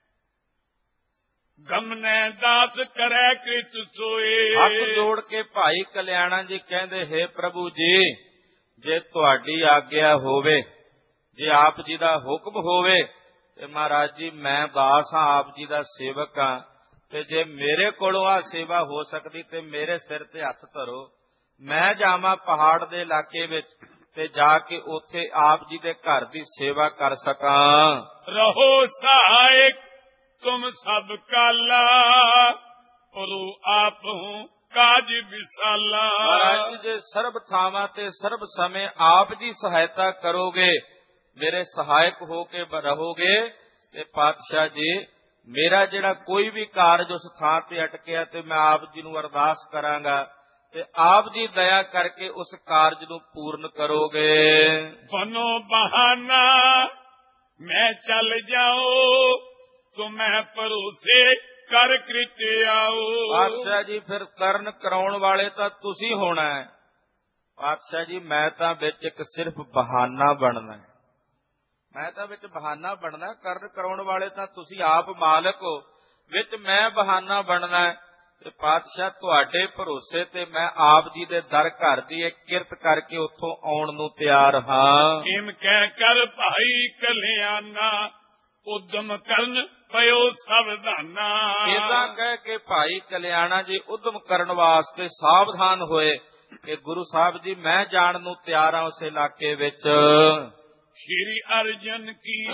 ਗਮਨੇ ਦਾਸ ਕਰੈ ਕ੍ਰਿਤ ਸੋਏ। ਹੱਥ ਜੋੜ ਕੇ ਭਾਈ ਕਲਿਆਣਾ ਜੀ ਕਹਿੰਦੇ ਹੈ ਪ੍ਰਭੂ ਜੀ, ਜੇ ਤੁਹਾਡੀ ਆਗਿਆ ਹੋਵੇ, ਜੇ ਆਪ ਜੀ ਦਾ ਹੁਕਮ ਹੋਵੇ ਤੇ ਮਹਾਰਾਜ ਜੀ ਮੈਂ ਦਾਸ ਹਾਂ, ਆਪ ਜੀ ਦਾ ਸੇਵਕ ਹਾਂ, ਤੇ ਜੇ ਮੇਰੇ ਕੋਲੋਂ ਆ ਸੇਵਾ ਹੋ ਸਕਦੀ ਤੇ ਮੇਰੇ ਸਿਰ ਤੇ ਹੱਥ ਧਰੋ, ਮੈਂ ਜਾਵਾਂ ਪਹਾੜ ਦੇ ਇਲਾਕੇ ਵਿੱਚ ਤੇ ਜਾ ਕੇ ਉੱਥੇ ਆਪ ਜੀ ਦੇ ਘਰ ਦੀ ਸੇਵਾ ਕਰ ਸਕਾਂ। ਰਹੋ ਸਹਾਇਕ ਤੁਮ ਸਭ ਕਾਲਾ, ਪ੍ਰਭੂ ਆਪ ਹੂੰ ਕਾਜ ਵਿਸਾਲਾ। ਮਹਾਰਾਜ ਜੀ ਜੇ ਸਰਬ ਥਾਵਾਂ ਤੇ ਸਰਬ ਸਮੇਂ ਆਪ ਜੀ ਸਹਾਇਤਾ ਕਰੋਗੇ, ਮੇਰੇ ਸਹਾਇਕ ਹੋ ਕੇ ਰਹੋਗੇ, ਤੇ ਪਾਤਸ਼ਾਹ ਜੀ ਮੇਰਾ ਜਿਹੜਾ ਕੋਈ ਵੀ ਕਾਰਜ ਉਸ ਥਾਂ ਤੇ ਅਟਕਿਆ ਤੇ ਮੈਂ ਆਪ ਜੀ ਨੂੰ ਅਰਦਾਸ ਕਰਾਂਗਾ ਤੇ ਆਪ ਜੀ ਦਇਆ ਕਰਕੇ ਉਸ ਕਾਰਜ ਨੂੰ ਪੂਰਨ ਕਰੋਗੇ। ਬਨੋ ਬਹਾਨਾ ਮੈਂ ਚੱਲ ਜਾਓ, ਤੁਮੈ ਭਰੋਸੇ ਕਰ ਕ੍ਰਿਤ ਆਓ। ਪਾਤਸ਼ਾਹ ਜੀ ਫਿਰ ਕਰਨ ਕਰਾਉਣ ਵਾਲੇ ਤਾਂ ਤੁਸੀਂ ਹੋਣਾ ਹੈ। ਪਾਤਸ਼ਾਹ ਜੀ ਮੈਂ ਤਾਂ ਵਿੱਚ ਇੱਕ ਸਿਰਫ ਬਹਾਨਾ ਬਣਨਾ ਹੈ, ਮੈਂ ਤਾਂ ਵਿੱਚ ਬਹਾਨਾ ਬਣਨਾ, ਕਰਨ ਕਰਾਉਣ ਵਾਲੇ ਤਾਂ ਤੁਸੀਂ ਆਪ ਮਾਲਕ ਹੋ, ਵਿੱਚ ਮੈਂ ਬਹਾਨਾ ਬਣਨਾ ਹੈ। ਤੇ ਪਾਤਸ਼ਾਹ ਤੁਹਾਡੇ ਭਰੋਸੇ ਤੇ ਮੈਂ ਆਪ ਜੀ ਦੇ ਦਰ ਘਰ ਦੀ ਇੱਕ ਕਿਰਤ ਕਰਕੇ ਉੱਥੋਂ ਆਉਣ ਨੂੰ ਤਿਆਰ ਹਾਂ। ਕਿਮ ਕਹਿ ਕਰ ਭਾਈ ਕਲਿਆਣਾ, ਉਦਮ ਕਰਨ ਪਇਓ ਸਾਵਧਾਨਾ। ਇਦਾਂ ਕਹਿ ਕੇ ਭਾਈ ਕਲਿਆਣਾ ਜੀ ਉਦਮ ਕਰਨ ਵਾਸਤੇ ਸਾਵਧਾਨ ਹੋਏ ਕਿ ਗੁਰੂ ਸਾਹਿਬ ਜੀ ਮੈਂ ਜਾਣ ਨੂੰ ਤਿਆਰ ਹਾਂ ਉਸ ਇਲਾਕੇ ਵਿੱਚ। ਸ਼੍ਰੀ ਅਰਜਨ ਕੀ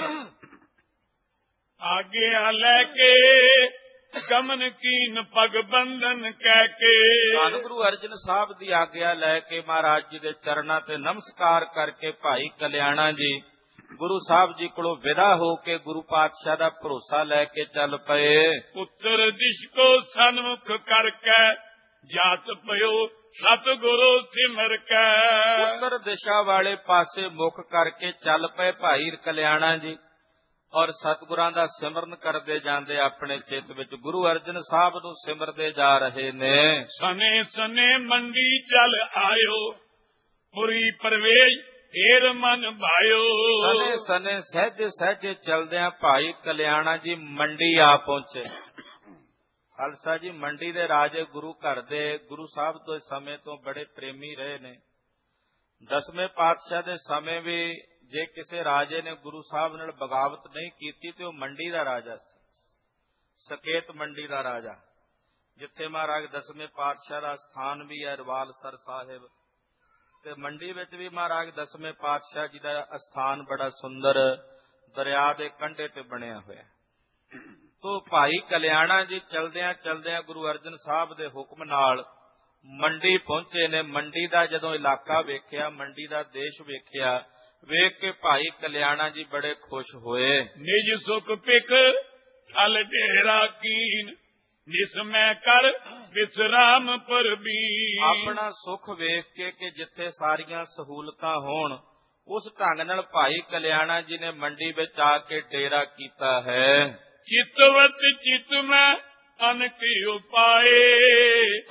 ਆਗਿਆ ਲੈ ਕੇ, ਗਮਨ ਕੀਨ ਪਗ ਬੰਧਨ ਕਹਿ ਕੇ। ਧੰਨ ਗੁਰੂ ਅਰਜਨ ਸਾਹਿਬ ਦੀ ਆਗਿਆ ਲੈ ਕੇ ਮਹਾਰਾਜ ਜੀ ਦੇ ਚਰਨਾਂ ਤੇ ਨਮਸਕਾਰ ਕਰਕੇ ਭਾਈ ਕਲਿਆਣਾ ਜੀ ਗੁਰੂ ਸਾਹਿਬ ਜੀ ਕੋਲੋਂ ਵਿਦਾ ਹੋ ਕੇ ਗੁਰੂ ਪਾਤਸ਼ਾਹ ਦਾ ਭਰੋਸਾ ਲੈ ਕੇ ਚੱਲ ਪਏ। ਉੱਤਰ ਦਿਸ਼ ਕੋ ਸਨਮੁਖ ਕਰਕੇ, ਜਾਤ ਪਇਓ ਸਤਿਗੁਰੂ ਸਿਮਰ ਕੇ। ਉੱਤਰ ਦਿਸ਼ਾ ਵਾਲੇ ਪਾਸੇ ਮੁਖ ਕਰਕੇ ਚੱਲ ਪਏ ਭਾਈ ਕਲਿਆਣਾ ਜੀ, ਔਰ ਸਤਿਗੁਰਾਂ ਦਾ ਸਿਮਰਨ ਕਰਦੇ ਜਾਂਦੇ ਆਪਣੇ ਚਿੱਤ ਵਿੱਚ ਗੁਰੂ ਅਰਜਨ ਸਾਹਿਬ ਨੂੰ ਸਿਮਰਦੇ ਜਾ ਰਹੇ ਨੇ। ਸਨੇ ਸਨੇ ਮੰਡੀ ਚੱਲ ਆਇਓ, ਪੁਰੀ ਪ੍ਰਵੇਸ਼ ਢੇਰ ਮਨ ਭਾਇਓ। ਸਨੇ ਸਨੇ ਸਹਿਜੇ ਸਹਿਜੇ ਚਲਦਿਆਂ ਭਾਈ ਕਲਿਆਣਾ ਜੀ ਮੰਡੀ ਆ ਪਹੁੰਚੇ। ਖਾਲਸਾ ਜੀ ਮੰਡੀ ਦੇ ਰਾਜੇ ਗੁਰੂ ਘਰ ਦੇ ਗੁਰੂ ਸਾਹਿਬ ਤੋਂ ਸਮੇਂ ਤੋਂ ਬੜੇ ਪ੍ਰੇਮੀ ਰਹੇ ਨੇ। 10ਵੇਂ ਪਾਤਸ਼ਾਹ ਦੇ ਸਮੇਂ ਵੀ ਜੇ ਕਿਸੇ ਰਾਜੇ ਨੇ ਗੁਰੂ ਸਾਹਿਬ ਨਾਲ ਬਗਾਵਤ ਨਹੀਂ ਕੀਤੀ ਤੇ ਉਹ ਮੰਡੀ ਦਾ ਰਾਜਾ ਸੀ, ਸਕੇਤ ਮੰਡੀ ਦਾ ਰਾਜਾ, ਜਿੱਥੇ ਮਹਾਰਾਜ 10ਵੇਂ ਪਾਤਸ਼ਾਹ ਦਾ ਸਥਾਨ ਵੀ ਹੈ ਰਵਾਲਸਰ ਸਾਹਿਬ, ਤੇ ਮੰਡੀ ਵਿੱਚ ਵੀ ਮਹਾਰਾਜ 10ਵੇਂ ਪਾਤਸ਼ਾਹ ਜੀ ਦਾ ਅਸਥਾਨ ਬੜਾ ਸੁੰਦਰ ਦਰਿਆ ਦੇ ਕੰਢੇ ਤੇ ਬਣਿਆ ਹੋਇਆ। ਤੋ ਭਾਈ ਕਲਿਆਣਾ ਜੀ ਚਲਦਿਆਂ ਚਲਦਿਆਂ ਗੁਰੂ ਅਰਜਨ ਸਾਹਿਬ ਦੇ ਹੁਕਮ ਨਾਲ ਮੰਡੀ ਪਹੁੰਚੇ ਨੇ। ਮੰਡੀ ਦਾ ਜਦੋਂ ਇਲਾਕਾ ਵੇਖਿਆ, ਮੰਡੀ ਦਾ ਦੇਸ਼ ਵੇਖਿਆ, ਵੇਖ ਕੇ ਭਾਈ ਕਲਿਆਣਾ ਜੀ ਬੜੇ ਖੁਸ਼ ਹੋਏ। ਨਿਜ ਸੁਖ ਪਿਖ ਥਲ ਢੇਰਾ ਕੀਨ, ਨਿਸਮੈ ਕਰ ਵਿਸਰਾਮ ਪਰਬੀ। ਆਪਣਾ ਸੁਖ ਵੇਖ ਕੇ ਕਿ ਜਿੱਥੇ ਸਾਰੀਆਂ ਸਹੂਲਤਾਂ ਹੋਣ, ਉਸ ਢੰਗ ਨਾਲ ਭਾਈ ਕਲਿਆਣਾ ਜੀ ਨੇ ਮੰਡੀ ਵਿੱਚ ਆ ਕੇ ਡੇਰਾ ਕੀਤਾ ਹੈ। ਚਿਤਵਤ ਚਿਤ ਮੈਂ ਅਨਕ ਉਪਾਏ,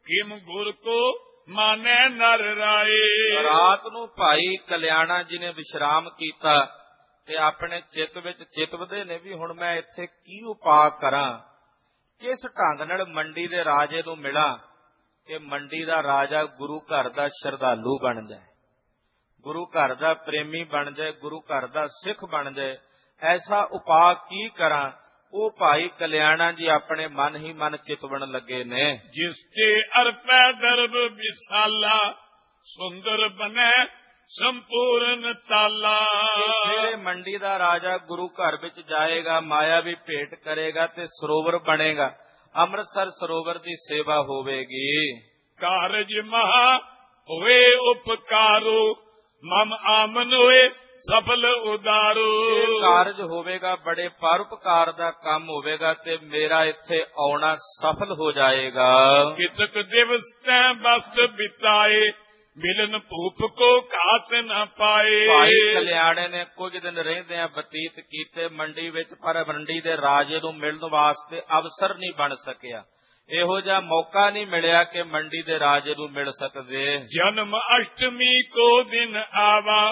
ਕਿਮ ਗੁਰ ਕੋ ਮਾਨੈ ਨਰ ਰਾਏ। ਰਾਤ ਨੂੰ ਭਾਈ ਕਲਿਆਣਾ ਜੀ ਨੇ ਵਿਸ਼ਰਾਮ ਕੀਤਾ ਤੇ ਆਪਣੇ ਚਿੱਤ ਵਿੱਚ ਚਿਤਵਦੇ ਨੇ ਵੀ ਹੁਣ ਮੈਂ ਇੱਥੇ ਕੀ ਉਪਾਅ ਕਰਾਂ, ਕਿਸ ਢੰਗ ਨਾਲ ਮੰਡੀ ਦੇ ਰਾਜੇ ਨੂੰ ਮਿਲਾਂ ਕਿ ਮੰਡੀ ਦਾ ਰਾਜਾ ਗੁਰੂ ਘਰ ਦਾ ਸ਼ਰਧਾਲੂ ਬਣ ਜਾਏ, ਗੁਰੂ ਘਰ ਦਾ ਪ੍ਰੇਮੀ ਬਣ ਜਾਏ, ਗੁਰੂ ਘਰ ਦਾ ਸਿੱਖ ਬਣ ਜਾਏ। ਐਸਾ ਉਪਾਅ ਕੀ ਕਰਾਂ? ਉਹ ਭਾਈ ਕਲਿਆਣਾ ਜੀ ਆਪਣੇ ਮਨ ਹੀ ਮਨ ਚਿਤਵਣ ਲੱਗੇ ਨੇ। ਜਿਸ ਤੇ ਅਰਪੈ ਦਰਬ ਵਿਸਾਲਾ ਸੁੰਦਰ ਬਨੈ ਸੰਪੂਰਨ ਤਾਲਾ। ਜਿਹੜੇ ਮੰਡੀ ਦਾ ਰਾਜਾ ਗੁਰੂ ਘਰ ਵਿੱਚ ਜਾਏਗਾ, ਮਾਇਆ ਵੀ ਭੇਟ ਕਰੇਗਾ ਤੇ ਸਰੋਵਰ ਬਣੇਗਾ, ਅੰਮ੍ਰਿਤਸਰ ਸਰੋਵਰ ਦੀ ਸੇਵਾ ਹੋਵੇਗੀ। ਕਾਰਜ ਮਹਾ ਹੋਏ ਉਪਕਾਰੋ ਮਮ ਆਮਨ ਹੋਏ ਸਫਲ ਉਦਾਰੋ। ਇਹ ਕਾਰਜ ਹੋਵੇਗਾ, ਬੜੇ ਪਰਉਪਕਾਰ ਦਾ ਕੰਮ ਹੋਵੇਗਾ ਤੇ ਮੇਰਾ ਇੱਥੇ ਆਉਣਾ ਸਫਲ ਹੋ ਜਾਏਗਾ। ਕਿਤਕ ਦਿਵਸ ਤੈ ਬਸਤ ਬਿਤਾਏ ਮਿਲਨ ਭੂਪ ਕੋ ਘਾਤ ਨ ਪਾਏ। ਭਾਈ ਕਲਿਆਣੇ ਨੇ ਕੁਝ ਦਿਨ ਰਹਿੰਦਿਆਂ ਬਤੀਤ ਕੀਤੇ ਮੰਡੀ ਵਿੱਚ, ਪਰ ਮੰਡੀ ਦੇ ਰਾਜੇ ਨੂੰ ਮਿਲਣ ਵਾਸਤੇ ਅਵਸਰ ਨਹੀਂ ਬਣ ਸਕਿਆ। ਇਹੋ ਜਿਹਾ ਮੌਕਾ ਨਹੀਂ ਮਿਲਿਆ ਕਿ ਮੰਡੀ ਦੇ ਰਾਜੇ ਨੂੰ ਮਿਲ ਸਕਦੇ। ਜਨਮ ਅਸ਼ਟਮੀ ਕੋ ਦਿਨ ਆਵਾ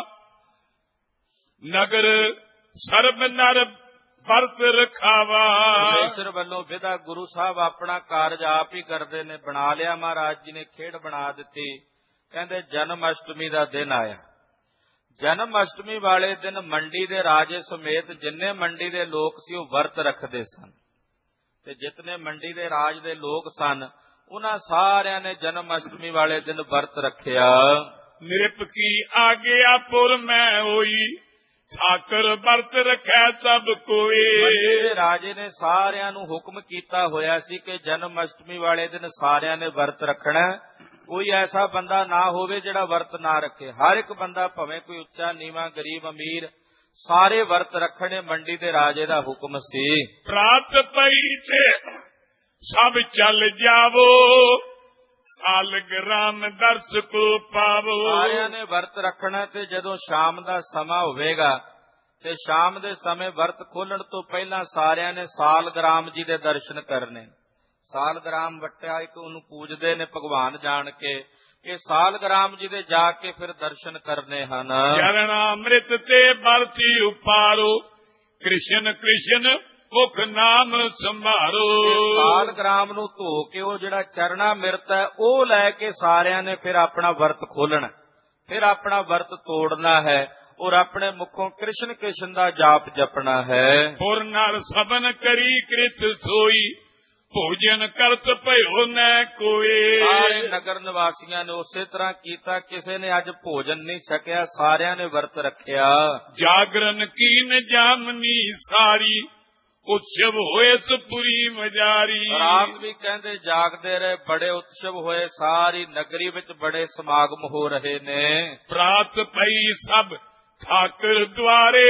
ਨਗਰ ਸਰਬ ਨਰ ਵਰਤ ਰਖਾਵਾ। ਪਰਮੇਸ਼ਰ ਵੱਲੋਂ ਵਿਦਾ ਗੁਰੂ ਸਾਹਿਬ ਆਪਣਾ ਕਾਰਜ ਆਪ ਹੀ ਕਰਦੇ ਨੇ। ਬਣਾ ਲਿਆ, ਮਹਾਰਾਜ ਜੀ ਨੇ ਖੇਡ ਬਣਾ ਦਿੱਤੀ। ਕਹਿੰਦੇ ਜਨਮ ਅਸ਼ਟਮੀ ਦਾ ਦਿਨ ਆਇਆ। ਜਨਮ ਅਸ਼ਟਮੀ ਵਾਲੇ ਦਿਨ ਮੰਡੀ ਦੇ ਰਾਜੇ ਸਮੇਤ ਜਿੰਨੇ ਮੰਡੀ ਦੇ ਲੋਕ ਸੀ ਉਹ ਵਰਤ ਰੱਖਦੇ ਸਨ, ਤੇ ਜਿਤਨੇ ਮੰਡੀ ਦੇ ਰਾਜ ਦੇ ਲੋਕ ਸਨ ਉਹਨਾਂ ਸਾਰਿਆਂ ਨੇ ਜਨਮ ਅਸ਼ਟਮੀ ਵਾਲੇ ਦਿਨ ਵਰਤ ਰੱਖਿਆ। ਨਿਰਪ ਕੀ ਆਗਿਆ ਪੁਰ ਮੈਂ ਹੋਈ ਠਾਕਰ ਵਰਤ ਰੱਖੈ ਸਭ ਕੋਈ। ਮੰਡੀ ਦੇ ਰਾਜੇ ਨੇ ਸਾਰਿਆਂ ਨੂੰ ਹੁਕਮ ਕੀਤਾ ਹੋਇਆ ਸੀ ਕਿ ਜਨਮ ਅਸ਼ਟਮੀ ਵਾਲੇ ਦਿਨ ਸਾਰਿਆਂ ਨੇ ਵਰਤ ਰੱਖਣਾ। ਕੋਈ ਐਸਾ ਬੰਦਾ ਨਾ ਹੋਵੇ ਜਿਹੜਾ ਵਰਤ ਨਾ ਰੱਖੇ। ਹਰ ਇੱਕ ਬੰਦਾ, ਭਾਵੇਂ ਕੋਈ ਉੱਚਾ ਨੀਵਾਂ, ਗਰੀਬ ਅਮੀਰ, ਸਾਰੇ ਵਰਤ ਰੱਖਣੇ ਮੰਡੀ ਦੇ ਰਾਜੇ ਦਾ ਹੁਕਮ ਸੀ। ਪ੍ਰਾਤ ਪਈ ਤੇ ਸਭ ਚੱਲ ਜਾਵੋ ਸਾਲਗ੍ਰਾਮ ਦਰਸ ਕੋ ਪਾਵੋ। ਸਾਰਿਆਂ ਨੇ ਵਰਤ ਰੱਖਣਾ ਤੇ ਜਦੋਂ ਸ਼ਾਮ ਦਾ ਸਮਾਂ ਹੋਵੇਗਾ ਤੇ ਸ਼ਾਮ ਦੇ ਸਮੇਂ ਵਰਤ ਖੋਲਣ ਤੋਂ ਪਹਿਲਾਂ ਸਾਰਿਆਂ ਨੇ ਸਾਲਗ੍ਰਾਮ ਜੀ ਦੇ ਦਰਸ਼ਨ ਕਰਨੇ। ਸਾਲਗ੍ਰਾਮ ਵੱਟਿਆ ਇੱਕ ਉਹਨੂੰ ਪੂਜਦੇ ਨੇ ਭਗਵਾਨ ਜਾਣ ਕੇ, ਕਿ ਸਾਲਗ੍ਰਾਮ ਜੀ ਦੇ ਜਾ ਕੇ ਫਿਰ ਦਰਸ਼ਨ ਕਰਨੇ ਹਨ। ਚਰਨ ਅੰਮ੍ਰਿਤ ਤੇ ਵਰਤੀ ਉਪਾਰੋ ਕ੍ਰਿਸ਼ਨ ਕ੍ਰਿਸ਼ਨ ਮੁਖ ਨਾਮ ਸੰਭਾਰੋ। ਸਾਲਗ੍ਰਾਮ ਨੂੰ ਧੋ ਕੇ ਉਹ ਜਿਹੜਾ ਚਰਣਾ ਅੰਮ੍ਰਿਤ ਹੈ ਉਹ ਲੈ ਕੇ ਸਾਰਿਆਂ ਨੇ ਫਿਰ ਆਪਣਾ ਵਰਤ ਖੋਲਣਾ, ਫਿਰ ਆਪਣਾ ਵਰਤ ਤੋੜਨਾ ਹੈ ਔਰ ਆਪਣੇ ਮੁਖੋਂ ਕ੍ਰਿਸ਼ਨ ਕ੍ਰਿਸ਼ਨ ਦਾ ਜਾਪ ਜਪਣਾ ਹੈ। ਪੁਰ ਨਰ ਸਬਨ ਕਰੀ ਕ੍ਰਿਤ ਸੋਈ ਭੋਜਨ ਕਰਤ ਭਇਓ ਨੈ ਕੋਈ। ਸਾਰੇ ਨਗਰ ਨਿਵਾਸੀਆਂ ਨੇ ਉਸੇ ਤਰ੍ਹਾਂ ਕੀਤਾ, ਕਿਸੇ ਨੇ ਅੱਜ ਭੋਜਨ ਨਹੀਂ ਛਕਿਆ, ਸਾਰਿਆਂ ਨੇ ਵਰਤ ਰੱਖਿਆ। ਜਾਗਰਨ ਕੀਨ ਜਾਮਨੀ ਸਾਰੀ ਉਤਸਵ ਹੋਏ ਸੁਪੁਰੀ ਮਜਾਰੀ। ਰਾਤ ਵੀ ਕਹਿੰਦੇ ਜਾਗਦੇ ਰਹੇ, ਬੜੇ ਉਤਸਵ ਹੋਏ, ਸਾਰੀ ਨਗਰੀ ਵਿੱਚ ਬੜੇ ਸਮਾਗਮ ਹੋ ਰਹੇ ਨੇ। ਪ੍ਰਾਤ ਪਈ ਸਭ ਠਾਕਰ ਦੁਆਰੇ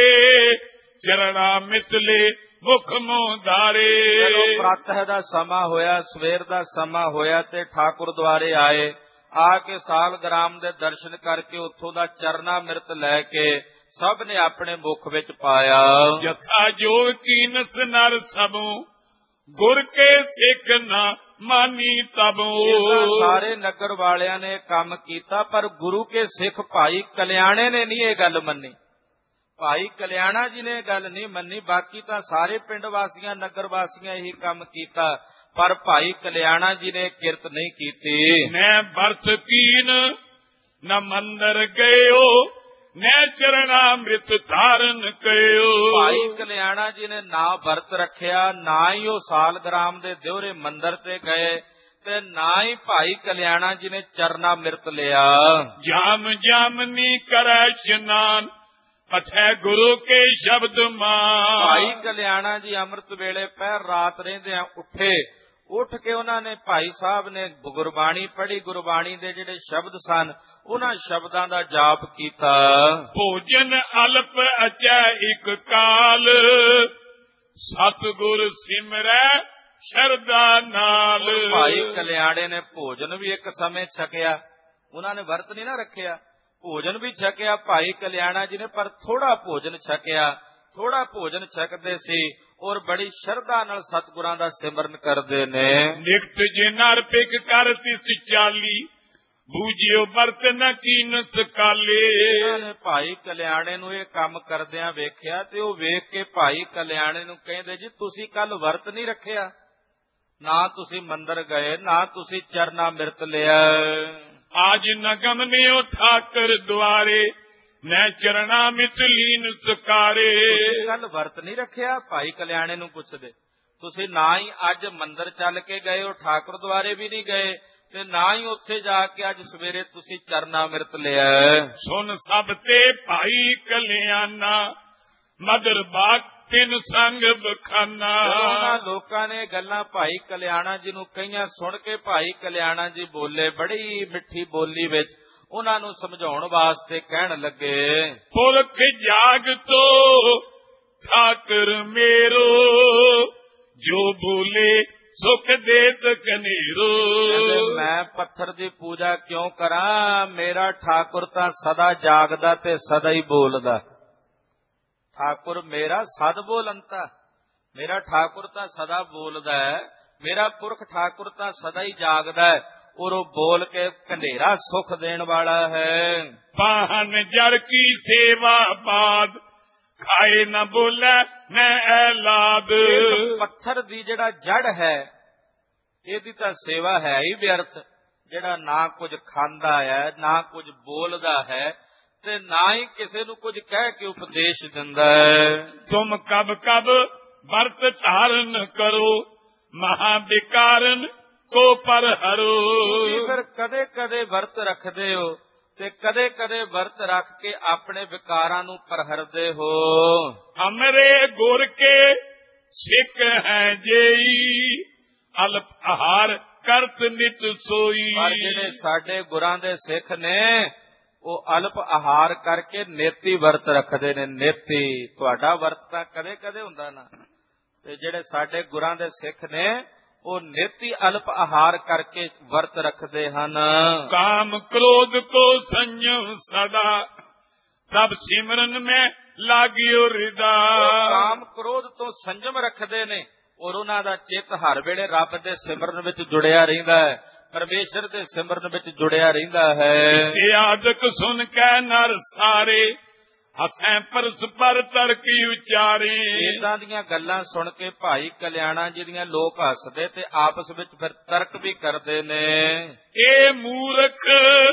ਚਰਣਾ ਮਿਤਲੇ ਮੁਖ ਮੋਧਾਰੇ। ਜਦੋਂ ਪ੍ਰਾਤଃ ਦਾ ਸਮਾਂ ਹੋਇਆ, ਸਵੇਰ ਦਾ ਸਮਾਂ ਹੋਇਆ ਤੇ ਠਾਕੁਰ ਦੁਆਰੇ ਆਏ। ਆ ਕੇ ਸਾਲਗ੍ਰਾਮ ਦੇ ਦਰਸ਼ਨ ਕਰਕੇ ਉੱਥੋਂ ਦਾ ਚਰਨਾ ਅੰਮ੍ਰਿਤ ਲੈ ਕੇ ਸਭ ਨੇ ਆਪਣੇ ਮੁਖ ਵਿੱਚ ਪਾਇਆ। ਜਥਾ ਜੋਗ ਕੀਨਸ ਨਰ ਸਭੋਂ ਗੁਰ ਕੇ ਸਿੱਖ ਨਾ ਮਾਨੀ ਤਬੋਂ। ਸਾਰੇ ਨਗਰ ਵਾਲਿਆਂ ਨੇ ਕੰਮ ਕੀਤਾ, ਪਰ ਗੁਰੂ ਕੇ ਸਿੱਖ ਭਾਈ ਕਲਿਆਣੇ ਨੇ ਨਹੀਂ ਇਹ ਗੱਲ ਮੰਨੀ। ਭਾਈ ਕਲਿਆਣਾ ਜੀ ਨੇ ਇਹ ਗੱਲ ਨਹੀਂ ਮੰਨੀ। ਬਾਕੀ ਤਾਂ ਸਾਰੇ ਪਿੰਡ ਵਾਸੀਆਂ, ਨਗਰ ਵਾਸੀਆਂ ਇਹੀ ਕੰਮ ਕੀਤਾ, ਪਰ ਭਾਈ ਕਲਿਆਣਾ ਜੀ ਨੇ ਕਿਰਤ ਨਹੀਂ ਕੀਤੀ। ਮੈਂ ਵਰਤ ਕੀਨ ਨ ਮੰਦਰ ਗਇਓ ਨੈ ਚਰਣਾ ਅੰਮ੍ਰਿਤ ਧਾਰਨ ਕਇਓ। ਭਾਈ ਕਲਿਆਣਾ ਜੀ ਨੇ ਨਾ ਵਰਤ ਰੱਖਿਆ, ਨਾ ਹੀ ਉਹ ਸਾਲਗ੍ਰਾਮ ਦੇ ਦਿਉਰੇ ਮੰਦਰ ਤੇ ਗਏ ਤੇ ਨਾ ਹੀ ਭਾਈ ਕਲਿਆਣਾ ਜੀ ਨੇ ਚਰਨਾ ਅੰਮ੍ਰਿਤ ਲਿਆ। ਜਾਮ ਜਾਮਨੀ ਕਰੈ ਇਸ਼ਨਾਨ ਪਥੈ ਗੁਰੂ ਕੇ ਸ਼ਬਦ ਮਾਨ। ਭਾਈ ਕਲਿਆਣਾ ਜੀ ਅੰਮ੍ਰਿਤ ਵੇਲੇ ਪਹਿਰ ਰਾਤ ਰਹਿੰਦਿਆਂ ਉੱਠੇ। ਉੱਠ ਕੇ ਉਹਨਾਂ ਨੇ, ਭਾਈ ਸਾਹਿਬ ਨੇ ਗੁਰਬਾਣੀ ਪੜ੍ਹੀ, ਗੁਰਬਾਣੀ ਦੇ ਜਿਹੜੇ ਸ਼ਬਦ ਸਨ ਉਹਨਾਂ ਸ਼ਬਦਾਂ ਦਾ ਜਾਪ ਕੀਤਾ। ਭੋਜਨ ਅਲਪ ਅਚੈ ਇਕ ਕਾਲ ਸਤਿਗੁਰ ਸਿਮਰੈ ਸ਼ਰਧਾ ਨਾਲ। ਭਾਈ ਕਲਿਆਣੇ ਨੇ ਭੋਜਨ ਵੀ ਇੱਕ ਸਮੇਂ ਛਕਿਆ, ਉਹਨਾਂ ਨੇ ਵਰਤ ਨਹੀਂ ਨਾ ਰੱਖਿਆ, ਭੋਜਨ ਵੀ ਛਕਿਆ ਭਾਈ ਕਲਿਆਣਾ ਜੀ ਨੇ, ਪਰ ਥੋੜਾ ਭੋਜਨ ਛਕਿਆ। ਥੋੜਾ ਭੋਜਨ ਛਕਦੇ ਸੀ ਔਰ ਬੜੀ ਸ਼ਰਧਾ ਨਾਲ ਸਤਿਗੁਰਾਂ ਦਾ ਸਿਮਰਨ ਕਰਦੇ ਨੇ। ਨਿਕਟ ਜੇ ਨਰ ਪਿਕ ਕਰ ਤਿਸ ਚਾਲੀ, ਬੂਝਿਓ ਵਰਤ ਨ ਕੀਨਤ ਕਾਲੇ। ਭਾਈ ਕਲਿਆਣੇ ਨੂੰ ਇਹ ਕੰਮ ਕਰਦਿਆਂ ਵੇਖਿਆ ਤੇ ਉਹ ਵੇਖ ਕੇ ਭਾਈ ਕਲਿਆਣੇ ਨੂੰ ਕਹਿੰਦੇ ਜੀ ਤੁਸੀਂ ਕੱਲ ਵਰਤ ਨਹੀਂ ਰੱਖਿਆ, ਨਾ ਤੁਸੀਂ ਮੰਦਰ ਗਏ, ਨਾ ਤੁਸੀਂ ਚਰਨਾ ਮਿਰਤ ਲਿਆ। ਆਜ ਨ ਗਮਨਿਓ ਠਾਕਰ ਦੁਆਰੇ, ਮੈਂ ਚਰਣਾ ਮਿਤ ਲੀਨ ਸਕਾਰੇ। ਤੁਸੀਂ ਕੱਲ ਵਰਤ ਨਹੀਂ ਰੱਖਿਆ, ਭਾਈ ਕਲਿਆਣੇ ਨੂੰ ਪੁੱਛਦੇ। ਤੁਸੀਂ ਨਾ ਹੀ ਅੱਜ ਮੰਦਰ ਚੱਲ ਕੇ ਗਏ ਹੋ, ਠਾਕੁਰ ਦੁਆਰੇ ਵੀ ਨਹੀਂ ਗਏ, ਤੇ ਨਾ ਹੀ ਉੱਥੇ ਜਾ ਕੇ ਅੱਜ ਸਵੇਰੇ ਤੁਸੀਂ ਚਰਨਾ ਮਿਰਤ ਲਿਆ। ਸੁਨ ਸਭ ਤੇ ਭਾਈ ਕਲਿਆਣਾ, ਮਦਰ ਬਾਗ ਤਿੰਨ ਸੰਗ ਬਖਾਨਾ। ਉਹਨਾਂ ਲੋਕਾਂ ਨੇ ਗੱਲਾਂ ਭਾਈ ਕਲਿਆਣਾ ਜੀ ਨੂੰ ਕਹੀਆਂ, ਸੁਣ ਕੇ ਭਾਈ ਕਲਿਆਣਾ ਜੀ ਬੋਲੇ ਬੜੀ ਮਿੱਠੀ ਬੋਲੀ ਵਿੱਚ, ਉਹਨਾਂ ਨੂੰ ਸਮਝਾਉਣ ਵਾਸਤੇ ਕਹਿਣ ਲੱਗੇ, ਪੁਰਖ ਜਾਗ ਤੋ ਠਾਕਰ ਮੇਰੋ, ਜੋ ਬੋਲੇ ਸੁਖ ਦੇਤ ਕਨੇਰੋ। ਮੈਂ ਪੱਥਰ ਦੀ ਪੂਜਾ ਕਿਉਂ ਕਰਾਂ, ਮੇਰਾ ਠਾਕੁਰ ਤਾਂ ਸਦਾ ਜਾਗਦਾ ਤੇ ਸਦਾ ਹੀ ਬੋਲਦਾ। ਠਾਕੁਰ ਮੇਰਾ ਸਦ ਬੋਲੰਤਾ, ਮੇਰਾ ਠਾਕੁਰ ਤਾਂ ਸਦਾ ਬੋਲਦਾ ਹੈ, ਮੇਰਾ ਪੁਰਖ ਠਾਕੁਰ ਤਾਂ ਸਦਾ ਹੀ ਜਾਗਦਾ ਹੈ, ਔਰ ਉਹ ਬੋਲ ਕੇ ਕਨੇਰਾ ਸੁਖ ਦੇਣ ਵਾਲਾ ਹੈ। ਪਾਹਨ ਜੜ ਕੀ ਸੇਵਾ ਬਾਦ, ਖਾਏ ਨਾ ਬੋਲੇ ਮੈਂ ਐਲਾਦ। ਪੱਥਰ ਦੀ ਜਿਹੜਾ ਜੜ ਹੈ ਇਹਦੀ ਤਾਂ ਸੇਵਾ ਹੈ ਹੀ ਵਿਅਰਥ, ਜਿਹੜਾ ਨਾ ਕੁਝ ਖਾਂਦਾ ਹੈ, ਨਾ ਕੁਝ ਬੋਲਦਾ ਹੈ, ਤੇ ਨਾ ਹੀ ਕਿਸੇ ਨੂੰ ਕੁਝ ਕਹਿ ਕੇ ਉਪਦੇਸ਼ ਦਿੰਦਾ ਹੈ। ਤੁਮ ਕਬ ਕਬ ਵਰਤ ਧਾਰਨ ਕਰੋ, ਮਹਾ ਵਿਕਾਰਨ ਕੋ ਪਰ ਹਰੋ। ਤੁਸੀਂ ਫਿਰ ਕਦੇ ਕਦੇ ਵਰਤ ਰੱਖਦੇ ਹੋ ਤੇ ਕਦੇ ਕਦੇ ਵਰਤ ਰੱਖ ਕੇ ਆਪਣੇ ਵਿਕਾਰਾਂ ਨੂੰ ਪਰਹਰਦੇ ਹੋ। ਹਮਰੇ ਗੁਰ ਕੇ ਸਿੱਖ ਹੈ ਜੇਈ, ਅਲਪ ਆਹਾਰ ਕਰਤ ਨਿਤ ਸੋਈ। ਪਰ ਜਿਹੜੇ ਸਾਡੇ ਗੁਰਾਂ ਦੇ ਸਿੱਖ ਨੇ ਉਹ ਅਲਪ ਆਹਾਰ ਕਰਕੇ ਨੇਤੀ ਵਰਤ ਰੱਖਦੇ ਨੇ। ਨੇਤੀ ਤੁਹਾਡਾ ਵਰਤ ਤਾਂ ਕਦੇ ਕਦੇ ਹੁੰਦਾ ਨਾ, ਤੇ ਜਿਹੜੇ ਸਾਡੇ ਗੁਰਾਂ ਦੇ ਸਿੱਖ ਨੇ ਉਹ ਨੇਤੀ ਅਲਪ ਆਹਾਰ ਕਰਕੇ ਵਰਤ ਰੱਖਦੇ ਹਨ। ਕਾਮ ਕ੍ਰੋਧ ਕੋ ਸੰਯਮ ਸਦਾ, ਸਭ ਸਿਮਰਨ ਮੈਂ ਲਾਗਿਓ ਹਿਰਦਾ। ਕਾਮ ਕ੍ਰੋਧ ਤੋਂ ਸੰਜਮ ਰੱਖਦੇ ਨੇ ਔਰ ਉਹਨਾਂ ਦਾ ਚਿੱਤ ਹਰ ਵੇਲੇ ਰੱਬ ਦੇ ਸਿਮਰਨ ਵਿੱਚ ਜੁੜਿਆ ਰਹਿੰਦਾ ਹੈ, ਪਰਮੇਸ਼ਰ ਦੇ ਸਿਮਰਨ ਵਿੱਚ ਜੁੜਿਆ ਰਹਿੰਦਾ ਹੈ। ਇਹ ਆਦਕ ਸੁਣ ਕੇ ਨਰ ਸਾਰੇ, ਹਸੈਂ ਪਰਸ ਪਰ ਤਰਕ ਉਚਾਰੇ। ਇਦਾਂ ਦੀਆਂ ਗੱਲਾਂ ਸੁਣ ਕੇ ਭਾਈ ਕਲਿਆਣਾ ਜੀ ਦੀਆਂ ਲੋਕ ਹੱਸਦੇ ਤੇ ਆਪਸ ਵਿੱਚ ਫਿਰ ਤਰਕ ਵੀ ਕਰਦੇ ਨੇ। ਇਹ ਮੂਰਖ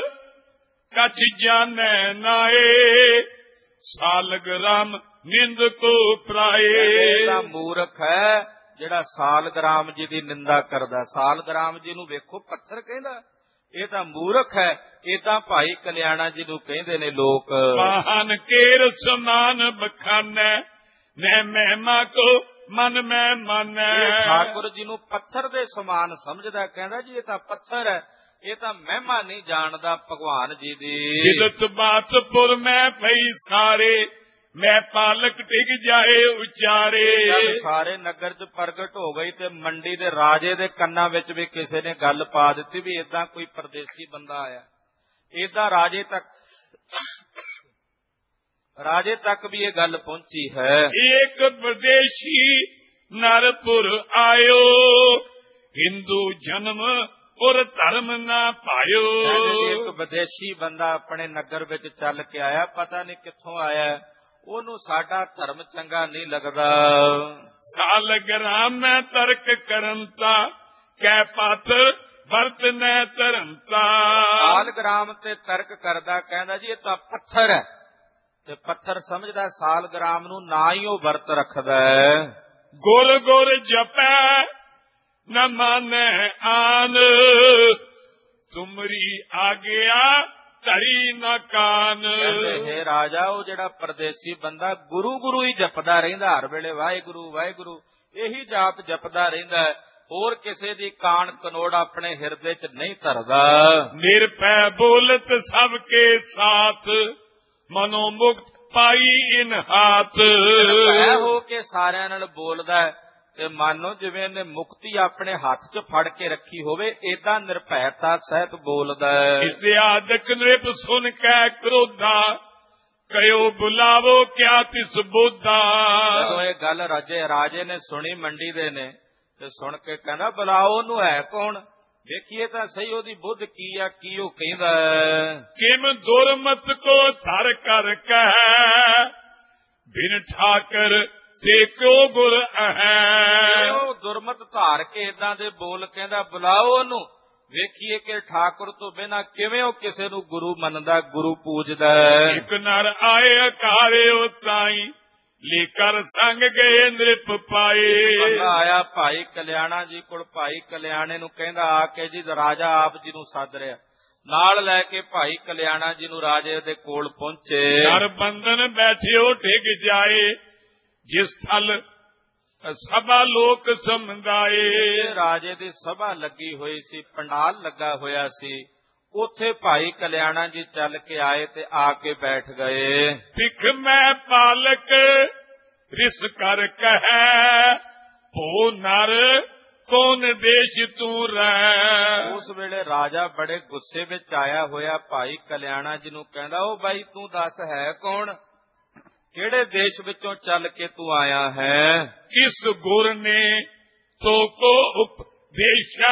ਕਛ ਜਾਣੈ ਨਾਏ, ਸਾਲਗ੍ਰਾਮ ਨਿੰਦ ਕੋ ਪ੍ਰਾਏ। ਇਹਦਾ ਮੂਰਖ ਹੈ ਜਿਹੜਾ ਸਾਲਗ੍ਰਾਮ ਜੀ ਦੀ ਨਿੰਦਾ ਕਰਦਾ। ਸਾਲਗ੍ਰਾਮ ਜੀ ਨੂੰ ਵੇਖੋ ਪੱਥਰ ਕਹਿੰਦਾ, ਇਹ ਤਾਂ ਮੂਰਖ ਹੈ। ਏਦਾਂ ਭਾਈ ਕਲਿਆਣਾ ਜੀ ਨੂੰ ਕਹਿੰਦੇ ਨੇ ਲੋਕ। ਪਾਹਨ ਕੇਰ ਸਮਾਨ ਬਖਾਨੈ, ਮੈਂ ਮਹਿਮਾ ਕੋ ਮਨ ਮੈਂ ਮਾਨੈ। ਠਾਕੁਰ ਜੀ ਨੂੰ ਪੱਥਰ ਦੇ ਸਮਾਨ ਸਮਝਦਾ, ਕਹਿੰਦਾ ਜੀ ਇਹ ਤਾਂ ਪੱਥਰ ਹੈ, ਇਹ ਤਾਂ ਮਹਿਮਾ ਨਹੀਂ ਜਾਣਦਾ ਭਗਵਾਨ ਜੀ ਦੀ। ਜਿਦਤ ਬਾਤਪੁਰ ਮੈਂ ਪਈ ਸਾਰੇ, ਮੈਂ ਪਾਲਕ ਟਿਕ ਜਾਏ ਉਚਾਰੇ। ਜਦ ਸਾਰੇ ਨਗਰ ਚ ਪ੍ਰਗਟ ਹੋ ਗਈ ਤੇ ਮੰਡੀ ਦੇ ਰਾਜੇ ਦੇ ਕੰਨਾਂ ਵਿੱਚ ਵੀ ਕਿਸੇ ਨੇ ਗੱਲ ਪਾ ਦਿੱਤੀ ਵੀ ਏਦਾਂ ਕੋਈ ਪਰਦੇਸੀ ਬੰਦਾ ਆਇਆ। ਏਦਾਂ ਰਾਜੇ ਤੱਕ ਵੀ ਇਹ ਗੱਲ ਪਹੁੰਚੀ ਹੈ। ਇੱਕ ਪਰਦੇਸੀ ਨਰਪੁਰ ਆਇਓ, ਹਿੰਦੂ ਜਨਮ ਔਰ ਧਰਮ ਨਾ ਪਾਇਓ। ਇੱਕ ਵਿਦੇਸ਼ੀ ਬੰਦਾ ਆਪਣੇ ਨਗਰ ਵਿੱਚ ਚੱਲ ਕੇ ਆਇਆ, ਪਤਾ ਨਹੀਂ ਕਿੱਥੋਂ ਆਇਆ, ਉਹਨੂੰ ਸਾਡਾ ਧਰਮ ਚੰਗਾ ਨਹੀਂ ਲੱਗਦਾ। ਸਾਲਗ੍ਰਾਮ ਮੈਂ ਤਰਕ ਕਰੰਤਾ, ਕੈ ਪਾਤਰ ਵਰਤਨੈ ਧਰਮਤਾ। ਸਾਲਗ੍ਰਾਮ ਤੇ ਤਰਕ ਕਰਦਾ, ਕਹਿੰਦਾ ਜੀ ਇਹ ਤਾਂ ਪੱਥਰ ਹੈ, ਤੇ ਪੱਥਰ ਸਮਝਦਾ ਸਾਲਗ੍ਰਾਮ ਨੂੰ, ਨਾ ਹੀ ਉਹ ਵਰਤ ਰੱਖਦਾ ਹੈ। ਗੁਰ ਗੁਰ ਜਪੈ ਨ ਮਾਨੈ ਆਨ, ਤੁਮਰੀ ਆਗਿਆ ਧਰੀ ਨ ਕਾਨ। ਕਹਿੰਦੇ ਰਾਜਾ, ਉਹ ਜਿਹੜਾ ਪਰਦੇਸੀ ਬੰਦਾ ਗੁਰੂ ਗੁਰੂ ਹੀ ਜਪਦਾ ਰਹਿੰਦਾ, ਹਰ ਵੇਲੇ ਵਾਹਿਗੁਰੂ ਵਾਹਿਗੁਰੂ ਇਹੀ ਜਾਪ ਜਪਦਾ ਰਹਿੰਦਾ, ਹੋਰ ਕਿਸੇ ਦੀ ਕਾਣ ਕਨੋੜ ਆਪਣੇ ਹਿਰਦੇ ਚ ਨਹੀਂ ਧਰਦਾ। ਨਿਰਭੈ ਬੋਲਤ ਸਭ ਕੇ ਸਾਥ, ਮਨੋ ਮੁਕਤ ਪਾਈ ਇਨ ਹਾਥ। ਨਿਰਭੈ ਹੋ ਕੇ ਸਾਰਿਆਂ ਨਾਲ ਬੋਲਦਾ ਤੇ ਮਾਨੋ ਜਿਵੇਂ ਇਹਨੇ ਮੁਕਤੀ ਆਪਣੇ ਹੱਥ 'ਚ ਫੜ ਕੇ ਰੱਖੀ ਹੋਵੇ, ਏਦਾਂ ਨਿਰਭੈਤਾ ਸਹਿਤ ਬੋਲਦਾ ਹੈ। ਇਤਿਆਦਕ ਨਿਰਭ ਸੁਨ ਕੈ ਕ੍ਰੋਧਾ, ਕਯੋ ਬੁਲਾਵੋ ਕਿਆ ਤਿਸ ਬੋਧਾ। ਜਦੋਂ ਇਹ ਗੱਲ ਰਾਜੇ ਨੇ ਸੁਣੀ, ਮੰਡੀ ਦੇ ਨੇ, ਤੇ ਸੁਣ ਕੇ ਕਹਿੰਦਾ ਬੁਲਾਓ ਉਹਨੂੰ, ਹੈ ਕੌਣ, ਵੇਖੀਏ ਤਾਂ ਸਹੀ ਉਹਦੀ ਬੁੱਧ ਕੀ ਆ, ਕੀ ਉਹ ਕਹਿੰਦਾ। ਕਿਮ ਦੁਰਮਤ ਕੋ ਧਰ ਕਰ ਕਹਿ ਬਿਨ ਠਾਕਰ ਤੇ ਕਿਉ ਗੁਰ ਅਹੈ। ਉਹ ਦੁਰਮਤ ਧਾਰ ਕੇ ਏਦਾਂ ਦੇ ਬੋਲ ਕਹਿੰਦਾ ਬੁਲਾਓ ਉਹਨੂੰ, ਵੇਖੀਏ ਕਿ ਠਾਕੁਰ ਤੋਂ ਬਿਨਾਂ ਕਿਵੇਂ ਉਹ ਕਿਸੇ ਨੂੰ ਗੁਰੂ ਮੰਨਦਾ, ਗੁਰੂ ਪੂਜਦਾ। ਇਕ ਨਰ ਆਏ ਅਕਾਰਿਓ ਤਾਈ ਲੀਕਰ ਸੰਗ ਗਏ ਨਿਰਪ ਪਾਏ। ਬੰਦਾ ਆਇਆ ਭਾਈ ਕਲਿਆਣਾ ਜੀ ਕੋਲ, ਭਾਈ ਕਲਿਆਣੇ ਨੂੰ ਕਹਿੰਦਾ ਆ ਕੇ ਜੀ ਰਾਜਾ ਆਪ ਜੀ ਨੂੰ ਸੱਦ ਰਿਹਾ। ਨਾਲ ਲੈ ਕੇ ਭਾਈ ਕਲਿਆਣਾ ਜੀ ਨੂੰ ਰਾਜੇ ਦੇ ਕੋਲ ਪਹੁੰਚੇ। ਨਰ ਬੰਧਨ ਬੈਠਿਓ ਡਿੱਗ ਜਾਏ ਜਿਸ ਥਲ ਸਭਾ ਲੋਕ ਸਮੁਦਾਏ। ਰਾਜੇ ਦੀ ਸਭਾ ਲੱਗੀ ਹੋਈ ਸੀ, ਪੰਡਾਲ ਲੱਗਾ ਹੋਇਆ ਸੀ, ਉੱਥੇ ਭਾਈ ਕਲਿਆਣਾ ਜੀ ਚੱਲ ਕੇ ਆਏ ਤੇ ਆ ਕੇ ਬੈਠ ਗਏ। ਸਿੱਖ ਮੈਂ ਪਾਲਕ ਰਿਸ ਕਰ ਕਹਿ ਭੋ ਨਰ ਕੌਣ ਦੇਸ਼ ਤੂੰ ਰਹਿ। ਉਸ ਵੇਲੇ ਰਾਜਾ ਬੜੇ ਗੁੱਸੇ ਵਿੱਚ ਆਇਆ ਹੋਇਆ ਭਾਈ ਕਲਿਆਣਾ ਜੀ ਨੂੰ ਕਹਿੰਦਾ ਉਹ ਬਾਈ ਤੂੰ ਦੱਸ ਹੈ ਕੌਣ, ਕਿਹੜੇ ਦੇਸ਼ ਵਿੱਚੋਂ ਚੱਲ ਕੇ ਤੂੰ ਆਇਆ ਹੈ। ਕਿਸ ਗੁਰ ਨੇ ਤੋ ਕੋ ਉਪਦੇਸ਼ਾ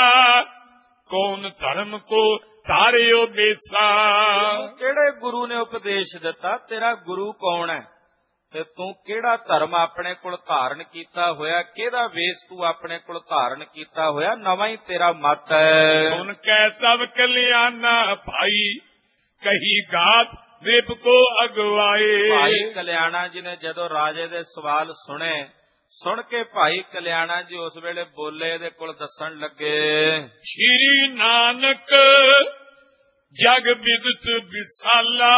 ਕੌਣ ਧਰਮ ਕੋ ਧਾਰਿਓ ਬੇਸਾ। ਕਿਹੜੇ ਗੁਰੂ ਨੇ ਉਪਦੇਸ਼ ਦਿੱਤਾ, ਤੇਰਾ ਗੁਰੂ ਕੌਣ ਹੈ, ਤੇ ਤੂੰ ਕਿਹੜਾ ਧਰਮ ਆਪਣੇ ਕੋਲ ਧਾਰਨ ਕੀਤਾ ਹੋਇਆ, ਕਿਹਦਾ ਵੇਸ ਤੂੰ ਆਪਣੇ ਕੋਲ ਧਾਰਨ ਕੀਤਾ ਹੋਇਆ, ਨਵਾਂ ਹੀ ਤੇਰਾ ਮਤ ਹੈ। ਹੁਣ ਕਹਿ ਸਭ ਕਲਿਆਣਾ ਭਾਈ ਕਹੀ ਗਾਤ ਨਿਰਪ ਕੋ ਅਗਵਾਏ। ਭਾਈ ਕਲਿਆਣਾ ਜੀ ਨੇ ਜਦੋਂ ਰਾਜੇ ਦੇ ਸਵਾਲ ਸੁਣੇ, ਸੁਣ ਕੇ ਭਾਈ ਕਲਿਆਣਾ ਜੀ ਉਸ ਵੇਲੇ ਬੋਲੇ, ਇਹਦੇ ਕੋਲ ਦੱਸਣ ਲੱਗੇ। ਸ਼੍ਰੀ ਨਾਨਕ ਜਗ ਬਿਦਤ ਵਿਸਾਲਾ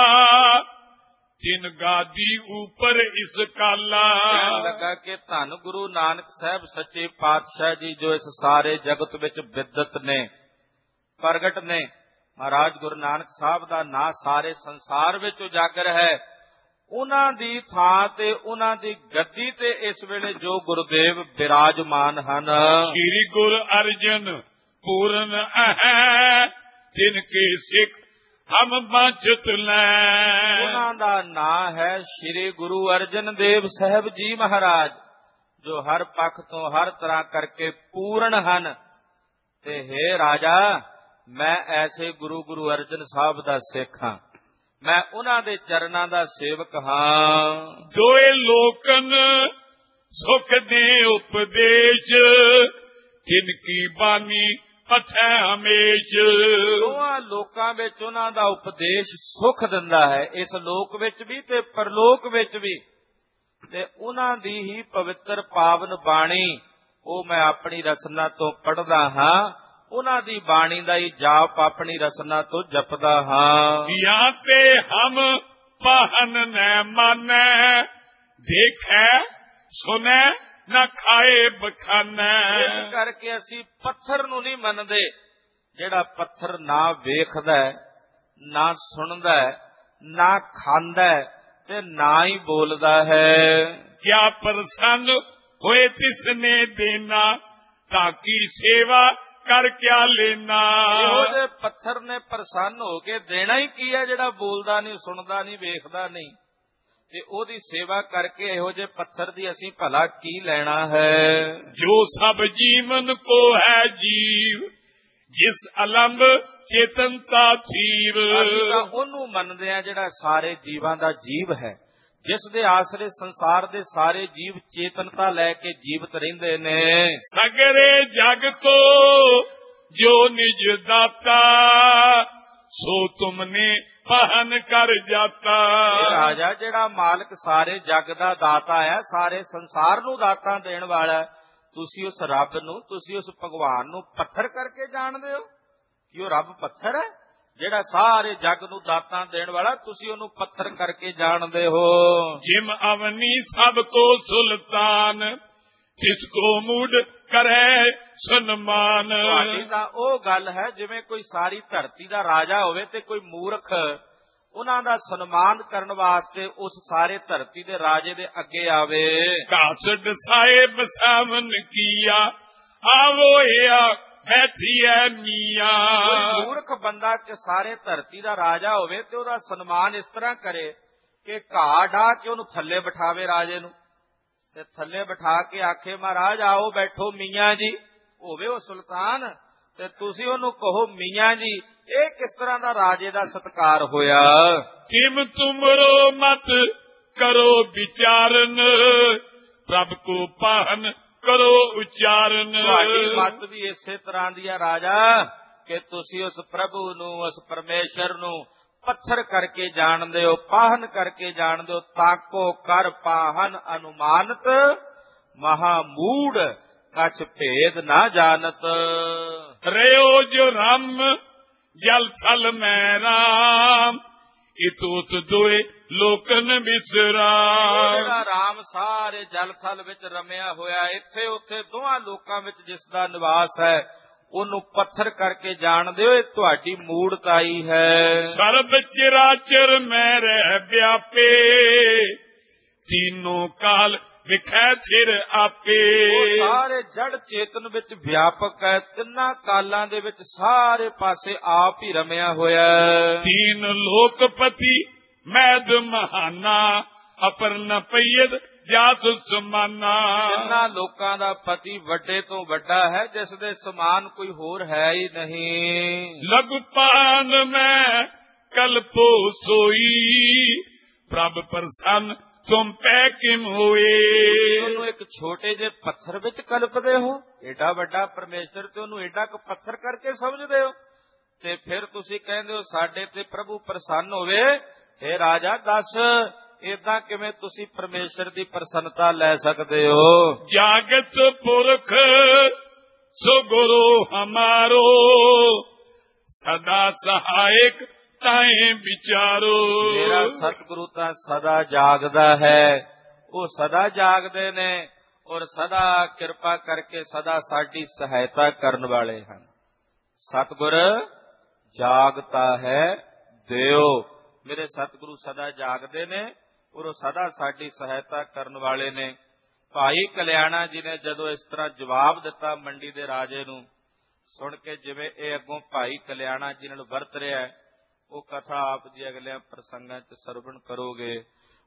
ਤਿਨ ਗਾਦੀ ਉਪਰ ਇਸ ਕਾਲਾ। ਕਹਿਣ ਲੱਗਾ ਕਿ ਧੰਨ ਗੁਰੂ ਨਾਨਕ ਸਾਹਿਬ ਸੱਚੇ ਪਾਤਸ਼ਾਹ ਜੀ ਜੋ ਇਸ ਸਾਰੇ ਜਗਤ ਵਿੱਚ ਬਿਦਤ ਨੇ, ਪ੍ਰਗਟ ਨੇ। ਮਹਾਰਾਜ ਗੁਰੂ ਨਾਨਕ ਸਾਹਿਬ ਦਾ ਨਾਂ ਸਾਰੇ ਸੰਸਾਰ ਵਿੱਚ ਉਜਾਗਰ ਹੈ। ਉਹਨਾਂ ਦੀ ਥਾਂ ਤੇ, ਉਹਨਾਂ ਦੀ ਗੱਦੀ ਤੇ ਇਸ ਵੇਲੇ ਜੋ ਗੁਰਦੇਵ ਬਿਰਾਜਮਾਨ ਹਨ। ਸ੍ਰੀ ਗੁਰੂ ਅਰਜਨ ਪੂਰਨ ਹੈ ਜਿਨ ਕੇ ਸਿੱਖ ਹਮ ਬਚਤ ਲੈ। ਉਹਨਾਂ ਦਾ ਨਾਂ ਹੈ ਸ੍ਰੀ ਗੁਰੂ ਅਰਜਨ ਦੇਵ ਸਾਹਿਬ ਜੀ ਮਹਾਰਾਜ, ਜੋ ਹਰ ਪੱਖ ਤੋਂ ਹਰ ਤਰ੍ਹਾਂ ਕਰਕੇ ਪੂਰਨ ਹਨ। ਤੇ ਹੈ ਰਾਜਾ, ਮੈਂ ਐਸੇ ਗੁਰੂ ਅਰਜਨ ਸਾਹਿਬ ਦਾ ਸਿੱਖ ਹਾਂ, ਮੈਂ ਉਹਨਾਂ ਦੇ ਚਰਨਾਂ ਦਾ ਸੇਵਕ ਹਾਂ। ਦੋਏ ਲੋਕਨ ਸੁਖ ਦੇ ਉਪਦੇਸ਼ ਜਿਨ ਕੀ ਬਾਣੀ ਪਥੈ ਹਮੇਸ਼। ਦੋਹਾਂ ਲੋਕਾਂ ਵਿੱਚ ਉਹਨਾਂ ਦਾ ਉਪਦੇਸ਼ ਸੁਖ ਦਿੰਦਾ ਹੈ, ਇਸ ਲੋਕ ਵਿੱਚ ਵੀ ਤੇ ਪਰਲੋਕ ਵਿੱਚ ਵੀ। ਤੇ ਉਹਨਾਂ ਦੀ ਹੀ ਪਵਿੱਤਰ ਪਾਵਨ ਬਾਣੀ ਉਹ ਮੈਂ ਆਪਣੀ ਰਸਨਾ ਤੋਂ ਪੜ੍ਹਦਾ ਹਾਂ, ਉਹਨਾਂ ਦੀ ਬਾਣੀ ਦਾ ਹੀ ਜਾਪ ਆਪਣੀ ਰਸਨਾ ਤੋਂ ਜਪਦਾ ਹਾਂ। ਯਾ ਤੇ ਹਮ ਪਾਹਨ ਨੈ ਮਾਨੈ ਦੇਖੈ ਸੁਨੈ ਨਾ ਖਾਏ ਬਖਾਨੈ। ਇਸ ਕਰਕੇ ਅਸੀਂ ਪੱਥਰ ਨੂੰ ਨਹੀਂ ਮੰਨਦੇ, ਜਿਹੜਾ ਪੱਥਰ ਨਾ ਵੇਖਦਾ, ਨਾ ਸੁਣਦਾ, ਨਾ ਖਾਂਦਾ ਤੇ ਨਾ ਹੀ ਬੋਲਦਾ ਹੈ। ਕਿਆ ਪ੍ਰਸੰਨ ਹੋਏ ਤਿਸ ਨੇ ਦੇਨਾ ਤਾਂ ਕੀ ਸੇਵਾ ਕਰ ਕਿਆ ਲੈਣਾ। ਇਹੋ ਜਿਹੇ ਪੱਥਰ ਨੇ ਪ੍ਰਸੰਨ ਹੋ ਕੇ ਦੇਣਾ ਹੀ ਕੀ ਹੈ, ਜਿਹੜਾ ਬੋਲਦਾ ਨਹੀਂ, ਸੁਣਦਾ ਨਹੀਂ, ਵੇਖਦਾ ਨਹੀਂ। ਤੇ ਉਹਦੀ ਸੇਵਾ ਕਰਕੇ ਇਹੋ ਜਿਹੇ ਪੱਥਰ ਦੀ ਅਸੀਂ ਭਲਾ ਕੀ ਲੈਣਾ ਹੈ। ਜੋ ਸਭ ਜੀਵਨ ਕੋ ਹੈ ਜੀਵ ਜਿਸ ਅਲੰਬ ਚੇਤਨਤਾ ਥੀਵ। ਅਸੀਂ ਤਾਂ ਉਹਨੂੰ ਮੰਨਦੇ ਆ ਜਿਹੜਾ ਸਾਰੇ ਜੀਵਾਂ ਦਾ ਜੀਵ ਹੈ, ਜਿਸ ਦੇ ਆਸਰੇ ਸੰਸਾਰ ਦੇ ਸਾਰੇ ਜੀਵ ਚੇਤਨਤਾ ਲੈ ਕੇ ਜੀਵਤ ਰਹਿੰਦੇ ਨੇ। ਸਗਰੇ ਜਗ ਕੋ ਜੋ ਨਿਜ ਦਾਤਾ ਸੋ ਤੁਮਨੇ ਪਹਨ ਕਰ ਜਾਤਾ। ਰਾਜਾ ਜਿਹੜਾ ਮਾਲਕ ਸਾਰੇ ਜਗ ਦਾ ਦਾਤਾ ਹੈ, ਸਾਰੇ ਸੰਸਾਰ ਨੂੰ ਦਾਤਾਂ ਦੇਣ ਵਾਲਾ, ਤੁਸੀਂ ਉਸ ਰੱਬ ਨੂੰ, ਤੁਸੀਂ ਉਸ ਭਗਵਾਨ ਨੂੰ ਪੱਥਰ ਕਰਕੇ ਜਾਣਦੇ ਹੋ ਕਿ ਉਹ ਰੱਬ ਪੱਥਰ ਹੈ ਜਿਹੜਾ ਸਾਰੇ ਜਗ ਨੂੰ ਦਾਤਾਂ ਦੇਣ ਵਾਲਾ, ਤੁਸੀਂ ਉਹਨੂੰ ਪੱਥਰ ਕਰਕੇ ਜਾਣਦੇ ਹੋ। ਜਿਮ ਅਵਨੀ ਸਭ ਕੋ ਸੁਲਤਾਨ ਕਿਸ ਕੋ ਮੂਡ ਕਰੇ ਸਨਮਾਨ। ਤੁਹਾਡੀ ਤਾਂ ਉਹ ਗੱਲ ਹੈ ਜਿਵੇਂ ਕੋਈ ਸਾਰੀ ਧਰਤੀ ਦਾ ਰਾਜਾ ਹੋਵੇ ਤੇ ਕੋਈ ਮੂਰਖ ਉਹਨਾਂ ਦਾ ਸਨਮਾਨ ਕਰਨ ਵਾਸਤੇ ਉਸ ਸਾਰੇ ਧਰਤੀ ਦੇ ਰਾਜੇ ਦੇ ਅੱਗੇ ਆਵੇ। ਕਾਸਡ ਸਾਹਿਬ ਸਾਵਨ ਕੀਆ ਆਵੋਇਆ ਬੈਠੀਐ ਮੀਆਂ। ਕੋਈ ਮੂਰਖ ਬੰਦਾ ਕਿ ਸਾਰੇ ਧਰਤੀ ਦਾ ਰਾਜਾ ਹੋਵੇ ਤੇ ਉਹਦਾ ਸਨਮਾਨ ਇਸ ਤਰ੍ਹਾਂ ਕਰੇ ਕਿ ਘਾਹ ਢਾਹ ਕੇ ਉਹਨੂੰ ਥੱਲੇ ਬਿਠਾਵੇ ਰਾਜੇ ਨੂੰ, ਤੇ ਥੱਲੇ ਬਿਠਾ ਕੇ ਆਖੇ ਮਹਾਰਾਜ ਆਓ ਬੈਠੋ ਮੀਆਂ ਜੀ, ਹੋਵੇ ਉਹ ਸੁਲਤਾਨ, ਤੇ ਤੁਸੀਂ ਉਹਨੂੰ ਕਹੋ ਮੀਆਂ ਜੀ। ਇਹ ਕਿਸ ਤਰ੍ਹਾਂ ਦਾ ਰਾਜੇ ਦਾ ਸਤਿਕਾਰ ਹੋਇਆ। ਕਿਮ ਤੁਮਰੋ ਮਤ ਕਰੋ ਵਿਚਾਰਨ, ਪ੍ਰਭ ਕੋ ਪਾਹਨ ਕਰੋ ਉਚਾਰਨ। ਤੁਹਾਡੀ ਮਤ ਵੀ ਇਸੇ ਤਰ੍ਹਾਂ ਦੀ ਆ ਰਾਜਾ, ਕਿ ਤੁਸੀਂ ਉਸ ਪ੍ਰਭੂ ਨੂੰ, ਉਸ ਪਰਮੇਸ਼ਰ ਨੂੰ ਪੱਥਰ ਕਰਕੇ ਜਾਣਦੇ ਹੋ, ਪਾਹਨ ਕਰਕੇ ਜਾਣਦੇ ਹੋ। ਤਾਕੋ ਕਰ ਪਾਹਨ ਅਨੁਮਾਨਤ, ਮਹਾਮੂੜ ਕਛ ਭੇਦ ਨਾ ਜਾਣਤ। ਰਿਓ ਜੋ ਰਮ ਜਲ ਥਲ ਮੈਂ ਰਾਮ, ਇਤੋਤ ਦੋਏ ਲੋਕਨ ਵਿਸਰਾਮ। ਜਿਹੜਾ ਰਾਮ ਸਾਰੇ ਜਲ ਥਲ ਵਿੱਚ ਰਮਿਆ ਹੋਇਆ, ਇੱਥੇ ਉੱਥੇ ਦੋਹਾਂ ਲੋਕਾਂ ਵਿੱਚ ਜਿਸ ਦਾ ਨਿਵਾਸ ਹੈ, ਉਹਨੂੰ ਪੱਥਰ ਕਰਕੇ ਜਾਣਦੇ ਹੋ। ਇਹ ਤੁਹਾਡੀ ਮੂੜਤਾਈ ਹੈ। ਸਰਬ ਚਰਾਚਰ ਮੈਂ ਰਹਿ ਵਿਆਪੇ, ਤੀਨੋਂ ਕਾਲ ਵਿਖੈ ਥਿਰ ਆਪੇ। ਉਹ ਸਾਰੇ ਜੜ ਚੇਤਨ ਵਿੱਚ ਵਿਆਪਕ ਹੈ, ਤਿੰਨਾਂ ਕਾਲਾਂ ਦੇ ਵਿੱਚ ਸਾਰੇ ਪਾਸੇ ਆਪ ਹੀ ਰਮਿਆ ਹੋਇਆ। ਤੀਨ ਲੋਕਪਤੀ ਮੈਦ ਮਹਾਨਾ, ਅਪਰ ਨ ਪਈਦ ਜਾਸ ਸਮਾਨਾ। ਤਿੰਨਾਂ ਲੋਕਾਂ ਦਾ ਪਤੀ ਵੱਡੇ ਤੋਂ ਵੱਡਾ ਹੈ, ਜਿਸ ਦੇ ਸਮਾਨ ਕੋਈ ਹੋਰ ਹੈ ਹੀ ਨਹੀਂ। ਲਗਪਾਨ ਮੈਂ ਕਲਪੋ ਸੋਈ, ਪ੍ਰਭ ਪ੍ਰਸੰਨ ਤੁਮ ਪੈ ਕਿਮ ਹੋਏ। ਉਹਨੂੰ ਇੱਕ ਛੋਟੇ ਜਿਹੇ ਪੱਥਰ ਵਿੱਚ ਕਲਪਦੇ ਹੋ, ਏਡਾ ਵੱਡਾ ਪਰਮੇਸ਼ਰ ਤੇ ਉਹਨੂੰ ਏਡਾ ਕੁ ਪੱਥਰ ਕਰਕੇ ਸਮਝਦੇ ਹੋ, ਤੇ ਫਿਰ ਤੁਸੀਂ ਕਹਿੰਦੇ ਹੋ ਸਾਡੇ ਤੇ ਪ੍ਰਭੂ ਪ੍ਰਸੰਨ ਹੋਵੇ। हे ਰਾਜਾ ਦੱਸ, ਏਦਾਂ ਕਿਵੇਂ ਤੁਸੀਂ ਪਰਮੇਸ਼ਰ ਦੀ ਪ੍ਰਸੰਨਤਾ ਲੈ ਸਕਦੇ ਹੋ। ਜਾਗਤ ਪੁਰਖ ਸੋ ਗੁਰੂ ਹਮਾਰੋ, ਸਦਾ ਸਹਾਇਕ ਤਾਏ ਵਿਚਾਰੋ। ਮੇਰਾ ਸਤਿਗੁਰੂ ਤਾਂ ਸਦਾ ਜਾਗਦਾ ਹੈ, ਉਹ ਸਦਾ ਜਾਗਦੇ ਨੇ, ਔਰ ਸਦਾ ਕਿਰਪਾ ਕਰਕੇ ਸਦਾ ਸਾਡੀ ਸਹਾਇਤਾ ਕਰਨ ਵਾਲੇ ਹਨ। ਸਤਿਗੁਰ ਜਾਗਤਾ ਹੈ ਦਿਓ। ਮੇਰੇ ਸਤਿਗੁਰੂ ਸਦਾ ਜਾਗਦੇ ਨੇ, ਔਰ ਉਹ ਸਦਾ ਸਾਡੀ ਸਹਾਇਤਾ ਕਰਨ ਵਾਲੇ ਨੇ। ਭਾਈ ਕਲਿਆਣਾ ਜੀ ਨੇ ਜਦੋਂ ਇਸ ਤਰ੍ਹਾਂ ਜਵਾਬ ਦਿੱਤਾ ਮੰਡੀ ਦੇ ਰਾਜੇ ਨੂੰ, ਸੁਣ ਕੇ ਜਿਵੇਂ ਇਹ ਅੱਗੋਂ ਭਾਈ ਕਲਿਆਣਾ ਜੀ ਨਾਲ ਵਰਤ ਰਿਹਾ, ਉਹ ਕਥਾ ਆਪ ਜੀ ਅਗਲੇ ਪ੍ਰਸੰਗਾਂ 'ਚ ਸਰਵਣ ਕਰੋਗੇ।